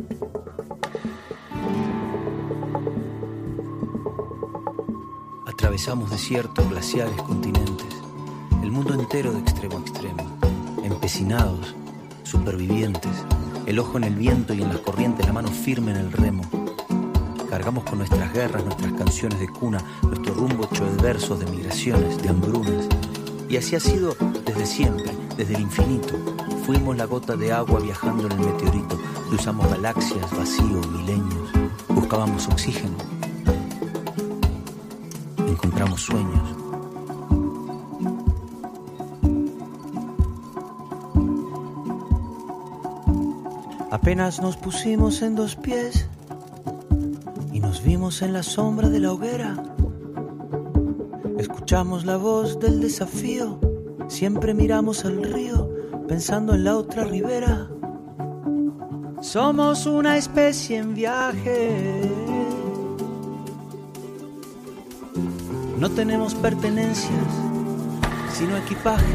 A Atravesamos desiertos, glaciares, continentes, el mundo entero de extremo a extremo, empecinados, supervivientes, el ojo en el viento y en las corrientes, la mano firme en el remo. Cargamos con nuestras guerras, nuestras canciones de cuna, nuestro rumbo hecho de versos, de migraciones, de hambrunas. Y así ha sido desde siempre, desde el infinito. Fuimos la gota de agua viajando en el meteorito. Cruzamos galaxias, vacío, milenios. Buscábamos oxígeno. Encontramos sueños. Apenas nos pusimos en dos pies y nos vimos en la sombra de la hoguera. Escuchamos la voz del desafío, siempre miramos al río, pensando en la otra ribera. Somos una especie en viaje. No tenemos pertenencias, sino equipaje.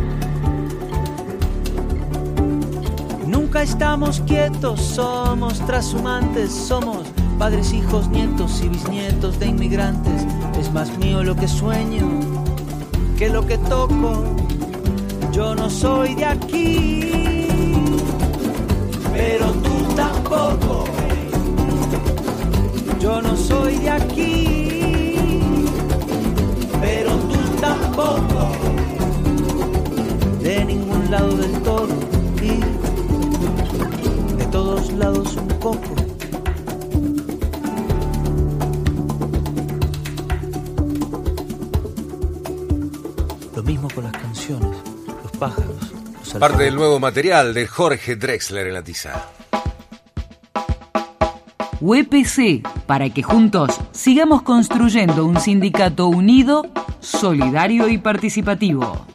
Nunca estamos quietos, somos trashumantes, somos padres, hijos, nietos y bisnietos de inmigrantes. Es más mío lo que sueño que lo que toco. Yo no soy de aquí, pero tú tampoco. Yo no soy de aquí, pero tú tampoco. De ningún lado del todo y de todos lados un poco. Lo mismo con las canciones, los pájaros, los parte del nuevo material de Jorge Drexler en la tiza. UPC, para que juntos sigamos construyendo un sindicato unido, solidario y participativo.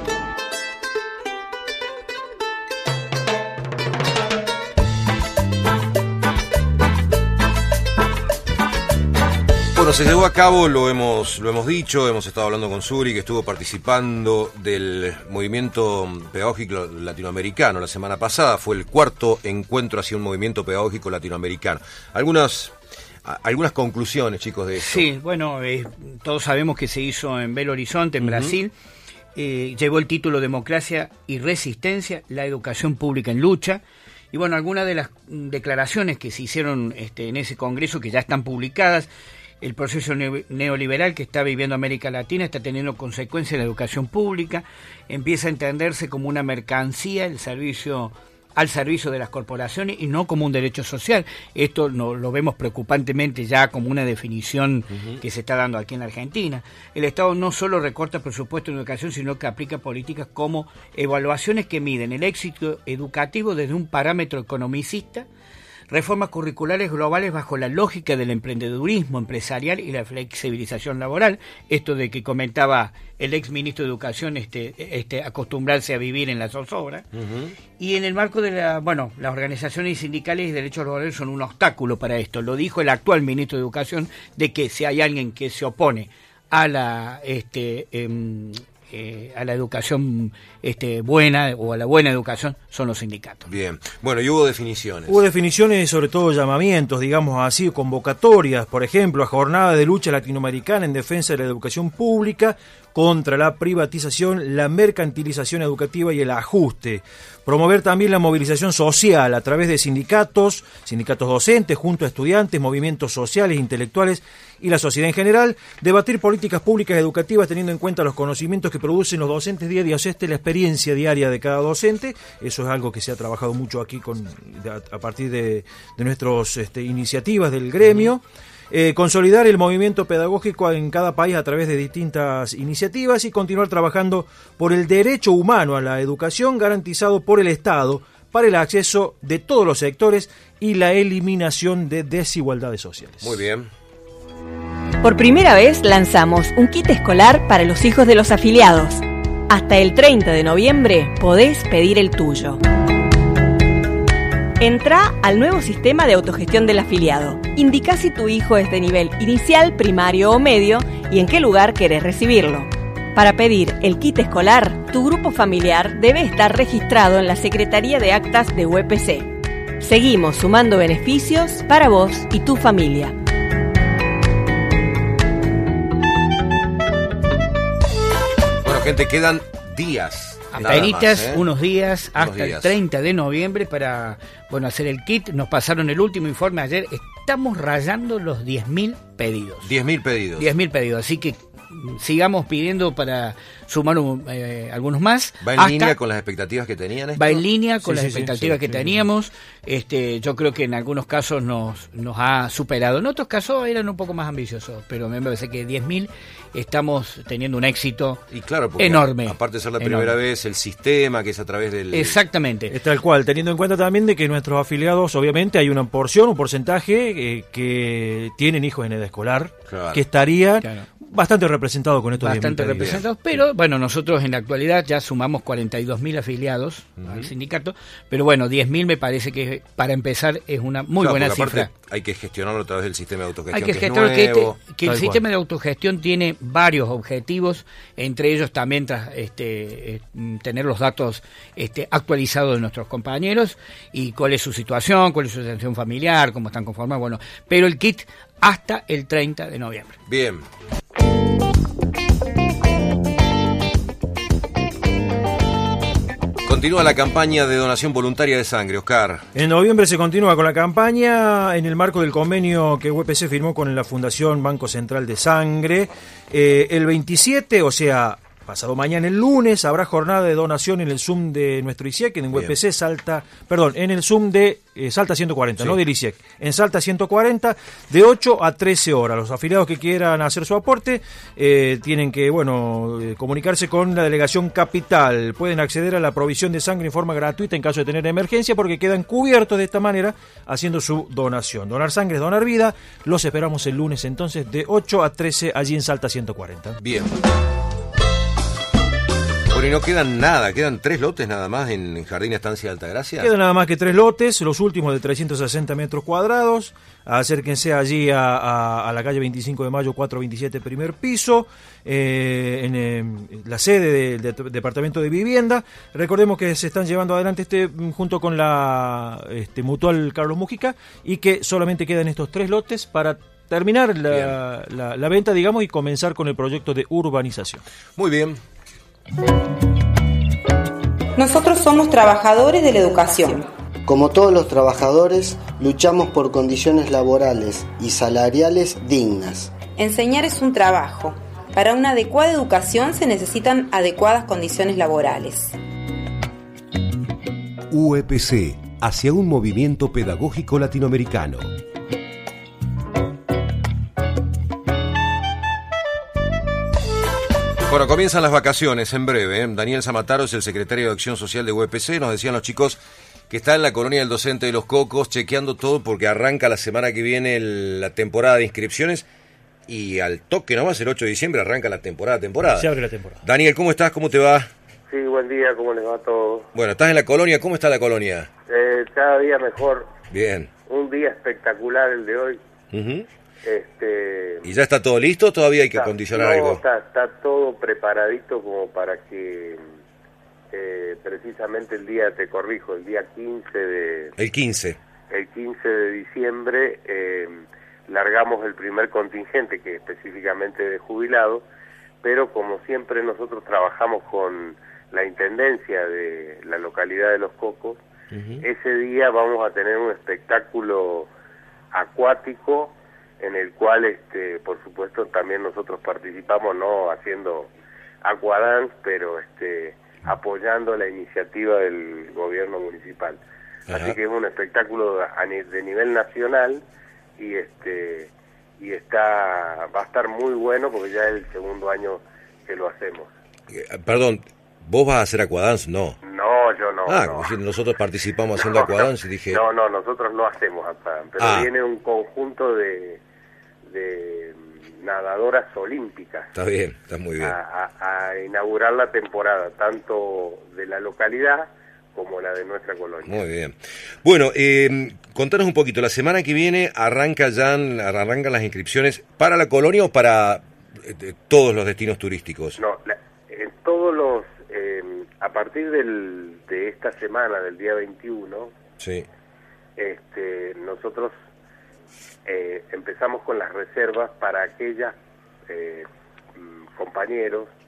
Bueno, se llevó a cabo, lo hemos dicho, hemos estado hablando con Suri, que estuvo participando del movimiento pedagógico latinoamericano. La semana pasada fue el cuarto encuentro hacia un movimiento pedagógico latinoamericano. Algunas conclusiones, chicos, de esto. Sí, bueno, todos sabemos que se hizo en Belo Horizonte, en Brasil. Llevó el título Democracia y Resistencia, la educación pública en lucha. Y bueno, algunas de las declaraciones que se hicieron en ese congreso, que ya están publicadas. El proceso neoliberal que está viviendo América Latina está teniendo consecuencias en la educación pública, empieza a entenderse como una mercancía al servicio de las corporaciones y no como un derecho social. Esto lo vemos preocupantemente ya como una definición que se está dando aquí en la Argentina. El Estado no solo recorta presupuesto en educación, sino que aplica políticas como evaluaciones que miden el éxito educativo desde un parámetro economicista, reformas curriculares globales bajo la lógica del emprendedurismo empresarial y la flexibilización laboral, esto de que comentaba el ex ministro de Educación, acostumbrarse a vivir en la zozobra, y en el marco de las organizaciones sindicales y derechos laborales son un obstáculo para esto. Lo dijo el actual ministro de Educación, de que si hay alguien que se opone a la educación buena o a la buena educación son los sindicatos. Bien, bueno, y hubo definiciones. Hubo definiciones y sobre todo llamamientos, digamos así, convocatorias, por ejemplo, a jornada de lucha latinoamericana en defensa de la educación pública, contra la privatización, la mercantilización educativa y el ajuste. Promover también la movilización social a través de sindicatos docentes, junto a estudiantes, movimientos sociales, intelectuales y la sociedad en general. Debatir políticas públicas educativas teniendo en cuenta los conocimientos que producen los docentes día a día, la experiencia diaria de cada docente. Eso es algo que se ha trabajado mucho aquí a partir de nuestras iniciativas del gremio. Consolidar el movimiento pedagógico en cada país a través de distintas iniciativas y continuar trabajando por el derecho humano a la educación garantizado por el Estado para el acceso de todos los sectores y la eliminación de desigualdades sociales. Muy bien. Por primera vez lanzamos un kit escolar para los hijos de los afiliados. Hasta el 30 de noviembre podés pedir el tuyo. Entrá al nuevo sistema de autogestión del afiliado. Indica si tu hijo es de nivel inicial, primario o medio y en qué lugar querés recibirlo. Para pedir el kit escolar, tu grupo familiar debe estar registrado en la Secretaría de Actas de UPC. Seguimos sumando beneficios para vos y tu familia. gente, quedan días. Apenitas, unos días, Unos hasta días. el 30 de noviembre para hacer el kit. Nos pasaron el último informe ayer. Estamos rayando los 10.000 pedidos. 10.000 pedidos. 10.000 pedidos. Así que sigamos pidiendo para sumar algunos más. ¿Va en línea con las expectativas que tenían esto? Va en línea con Sí, las sí, expectativas que teníamos. Yo creo que en algunos casos nos ha superado. En otros casos eran un poco más ambiciosos, pero me parece que 10.000 estamos teniendo un éxito Y claro, porque enorme. aparte de ser la enorme. primera vez, el sistema que es a través del... Exactamente. Es tal cual, teniendo en cuenta también de que nuestros afiliados, obviamente, hay una porción, un porcentaje que tienen hijos en edad escolar, Claro. que estaría Claro. bastante representado con estos 10.000 Bastante pedidos. representados, pero bueno, nosotros en la actualidad ya sumamos 42.000 afiliados al sindicato, pero bueno, 10.000 me parece que para empezar es una muy Claro, buena porque aparte cifra. hay que gestionarlo a través del sistema de autogestión. Hay que es gestionar nuevo. que el Tal sistema cual. de autogestión tiene varios objetivos, entre ellos también tener los datos actualizados de nuestros compañeros y cuál es su situación, cuál es su situación familiar, cómo están conformados, bueno, pero el kit hasta el 30 de noviembre. Bien. Continúa la campaña de donación voluntaria de sangre, Oscar. En noviembre se continúa con la campaña en el marco del convenio que UPC firmó con la Fundación Banco Central de Sangre. El 27, o sea, pasado mañana, el lunes, habrá jornada de donación en el Zoom de nuestro ICIEC, en UPC en el Zoom de Salta 140, Sí. no del ICIEC, en Salta 140, de 8 a 13 horas. Los afiliados que quieran hacer su aporte tienen que, comunicarse con la delegación capital. Pueden acceder a la provisión de sangre en forma gratuita en caso de tener emergencia, porque quedan cubiertos de esta manera haciendo su donación. Donar sangre es donar vida. Los esperamos el lunes entonces de 8 a 13 allí en Salta 140. Bien. Bueno, y no quedan nada, quedan 3 lotes nada más en Jardín Estancia de Altagracia. Quedan nada más que 3 lotes, los últimos de 360 metros cuadrados. Acérquense allí a la calle 25 de Mayo, 427, primer piso, en la sede del Departamento de Vivienda. Recordemos que se están llevando adelante junto con la Mutual Carlos Mujica, y que solamente quedan estos 3 lotes para terminar la venta, digamos, y comenzar con el proyecto de urbanización. Muy bien. Nosotros somos trabajadores de la educación. Como todos los trabajadores, luchamos por condiciones laborales y salariales dignas. Enseñar es un trabajo. Para una adecuada educación se necesitan adecuadas condiciones laborales. UEPC, hacia un movimiento pedagógico latinoamericano. Bueno, comienzan las vacaciones en breve, ¿eh? Daniel Zamataro es el secretario de Acción Social de UPC. Nos decían los chicos que está en la colonia del Docente de los Cocos chequeando todo porque arranca la semana que viene la temporada de inscripciones y al toque nomás el 8 de diciembre arranca la temporada. Se abre la temporada. Daniel, ¿cómo estás? ¿Cómo te va? Sí, buen día, ¿cómo les va todo? Bueno, estás en la colonia. ¿Cómo está la colonia? Cada día mejor. Bien. Un día espectacular el de hoy. Ujú. ¿Y ya está todo listo o todavía hay que acondicionar algo? Está todo preparadito como para que precisamente el día, te corrijo, el día 15 de... El 15. El 15 de diciembre largamos el primer contingente, que es específicamente de jubilados, pero como siempre nosotros trabajamos con la intendencia de la localidad de Los Cocos, ese día vamos a tener un espectáculo acuático en el cual, por supuesto, también nosotros participamos, no haciendo aquadance, pero apoyando la iniciativa del gobierno municipal. Ajá. Así que es un espectáculo de nivel nacional y va a estar muy bueno porque ya es el segundo año que lo hacemos. Perdón, ¿vos vas a hacer aquadance? No. No, yo no. Como si nosotros participamos haciendo aquadance y dije... No, nosotros no hacemos aquadance, pero viene un conjunto de nadadoras olímpicas. Está bien, está muy bien. A inaugurar la temporada, tanto de la localidad como la de nuestra colonia. Muy bien. Bueno, contanos un poquito, la semana que viene arrancan las inscripciones para la colonia o para todos los destinos turísticos. No, en todos los, a partir de esta semana, del día 21, sí. Nosotros empezamos con las reservas para aquellas compañeros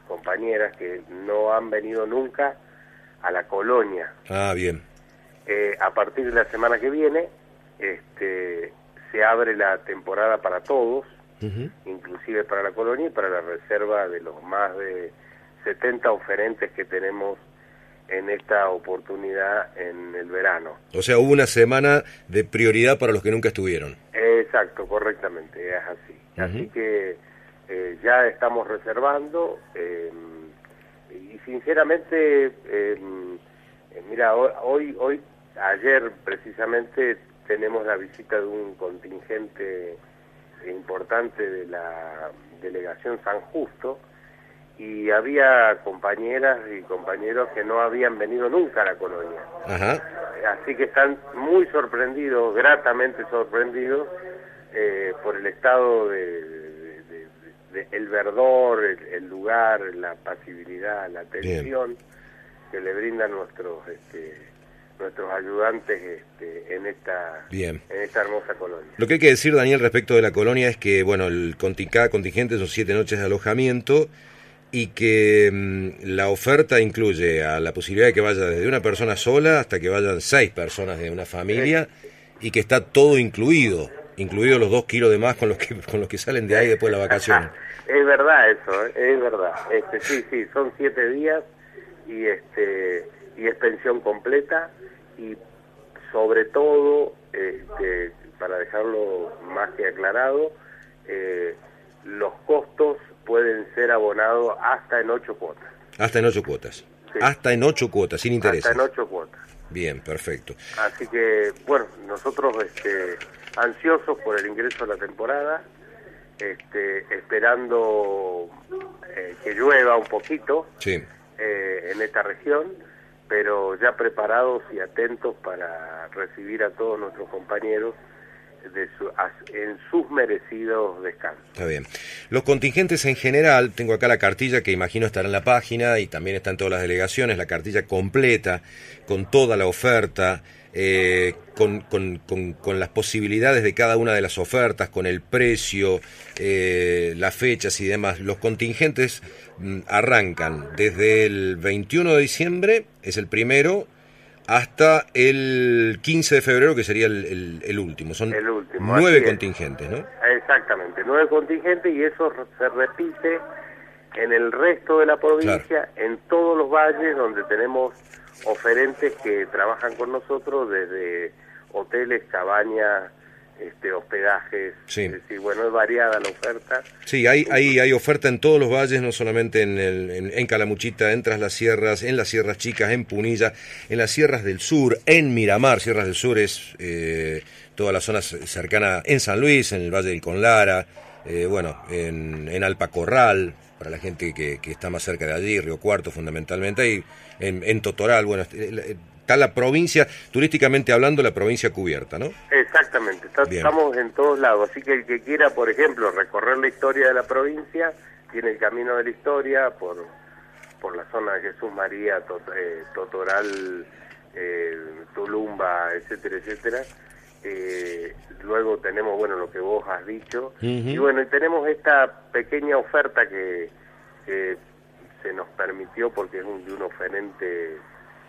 compañeras que no han venido nunca a la colonia. Ah, bien. A partir de la semana que viene se abre la temporada para todos, inclusive para la colonia y para la reserva de los más de 70 oferentes que tenemos en esta oportunidad en el verano. O sea, hubo una semana de prioridad para los que nunca estuvieron. Exacto, correctamente, es así. Así que ya estamos reservando y sinceramente, mira, ayer precisamente tenemos la visita de un contingente importante de la delegación San Justo, y había compañeras y compañeros que no habían venido nunca a la colonia. Ajá. Así que están muy sorprendidos, gratamente sorprendidos, por el estado de el verdor, el lugar, la pasibilidad, la atención que le brindan nuestros ayudantes en esta hermosa colonia. Lo que hay que decir, Daniel, respecto de la colonia es que, bueno, cada contingente son 7 noches de alojamiento, y que la oferta incluye a la posibilidad de que vaya desde una persona sola hasta que vayan 6 personas de una familia, y que está todo incluidos los 2 kilos de más con los que salen de ahí después de la vacación. Es verdad eso, es verdad. Sí, son 7 días y es pensión completa, y sobre todo, para dejarlo más que aclarado, los costos pueden ser abonados hasta en 8 cuotas. Hasta en 8 cuotas. Sí. Hasta en 8 cuotas, sin intereses. Hasta en 8 cuotas. Bien, perfecto. Así que, bueno, nosotros ansiosos por el ingreso a la temporada, esperando que llueva un poquito en esta región, pero ya preparados y atentos para recibir a todos nuestros compañeros en sus merecidos descansos. Está bien. Los contingentes en general, tengo acá la cartilla que imagino estará en la página y también está en todas las delegaciones, la cartilla completa, con toda la oferta, con las posibilidades de cada una de las ofertas, con el precio, las fechas y demás. Los contingentes arrancan desde el 21 de diciembre, es el primero, hasta el 15 de febrero, que sería el último. Son 9 contingentes, ¿no? Exactamente, 9 contingentes, y eso se repite en el resto de la provincia, en todos los valles donde tenemos oferentes que trabajan con nosotros, desde hoteles, cabañas, hospedajes. Sí. Es decir, bueno, es variada la oferta. Sí, hay oferta en todos los valles, no solamente en Calamuchita, en Tras las Sierras, en las Sierras Chicas, en Punilla, en las Sierras del Sur, en Miramar. Sierras del Sur es toda la zona cercana, en San Luis, en el Valle del Conlara, en Alpacorral, para la gente que está más cerca de allí, Río Cuarto fundamentalmente, y en Totoral, bueno, está la provincia, turísticamente hablando, la provincia cubierta, ¿no? Exactamente, estamos en todos lados, así que el que quiera, por ejemplo, recorrer la historia de la provincia, tiene el camino de la historia por la zona de Jesús María, Totoral, Tulumba, etcétera, etcétera. Luego tenemos, bueno, lo que vos has dicho, y bueno, y tenemos esta pequeña oferta que se nos permitió porque es de un oferente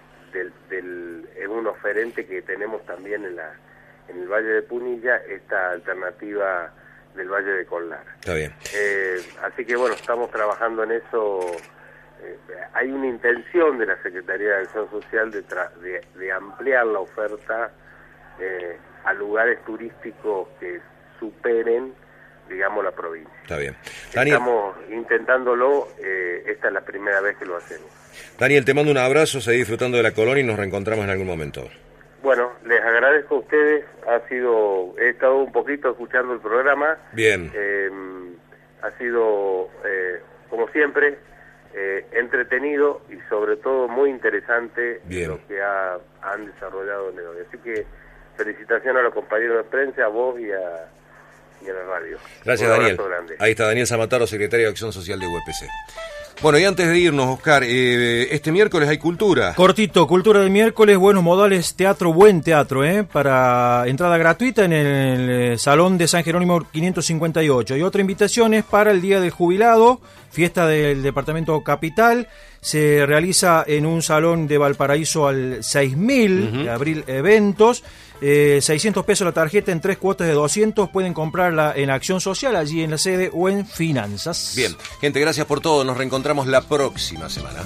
es un oferente que tenemos también en el Valle de Punilla, esta alternativa del Valle de Conlara. Está bien. Así que bueno, estamos trabajando en eso. Hay una intención de la Secretaría de Acción Social de ampliar la oferta a lugares turísticos que superen, digamos, la provincia. Está bien. Daniel, estamos intentándolo, esta es la primera vez que lo hacemos. Daniel, te mando un abrazo, seguí disfrutando de la colonia y nos reencontramos en algún momento. Bueno, les agradezco a ustedes, he estado un poquito escuchando el programa. Bien. Ha sido, como siempre, entretenido y sobre todo muy interesante. Bien. Lo que han desarrollado en el hoy. Así que felicitaciones a los compañeros de prensa, a vos y a la radio. Gracias, Daniel. Ahí está Daniel Zamataro, secretario de Acción Social de UPC. Bueno, y antes de irnos, Oscar, este miércoles hay cultura. Cortito, cultura del miércoles, Buenos Modales Teatro, buen teatro, para entrada gratuita en el Salón de San Jerónimo 558. Y otra invitación es para el Día del Jubilado, fiesta del Departamento Capital. Se realiza en un salón de Valparaíso al 6000, de Abril Eventos. 600 pesos la tarjeta en 3 cuotas de 200. Pueden comprarla en Acción Social, allí en la sede, o en Finanzas. Bien, gente, gracias por todo. Nos reencontramos la próxima semana.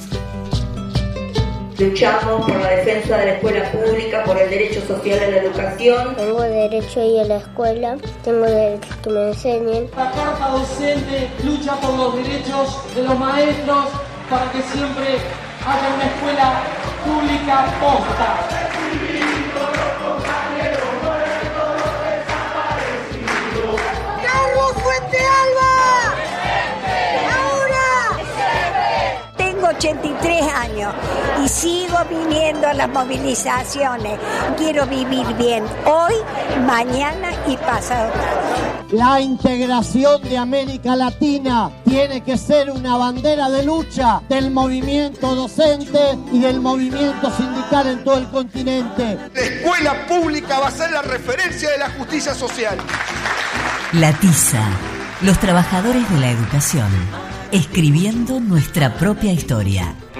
Luchamos por la defensa de la escuela pública, por el derecho social a la educación. Tengo derecho a ir a la escuela, tengo derecho a que me enseñen. La Carta Docente lucha por los derechos de los maestros para que siempre haya una escuela pública posta. ¡Carlos Fuente Alba! ¡Ahora! Tengo 83 años y sigo viniendo a las movilizaciones. Quiero vivir bien hoy, mañana y pasado. La integración de América Latina tiene que ser una bandera de lucha del movimiento docente y del movimiento sindical en todo el continente. La escuela pública va a ser la referencia de la justicia social. La Tiza, los trabajadores de la educación, escribiendo nuestra propia historia.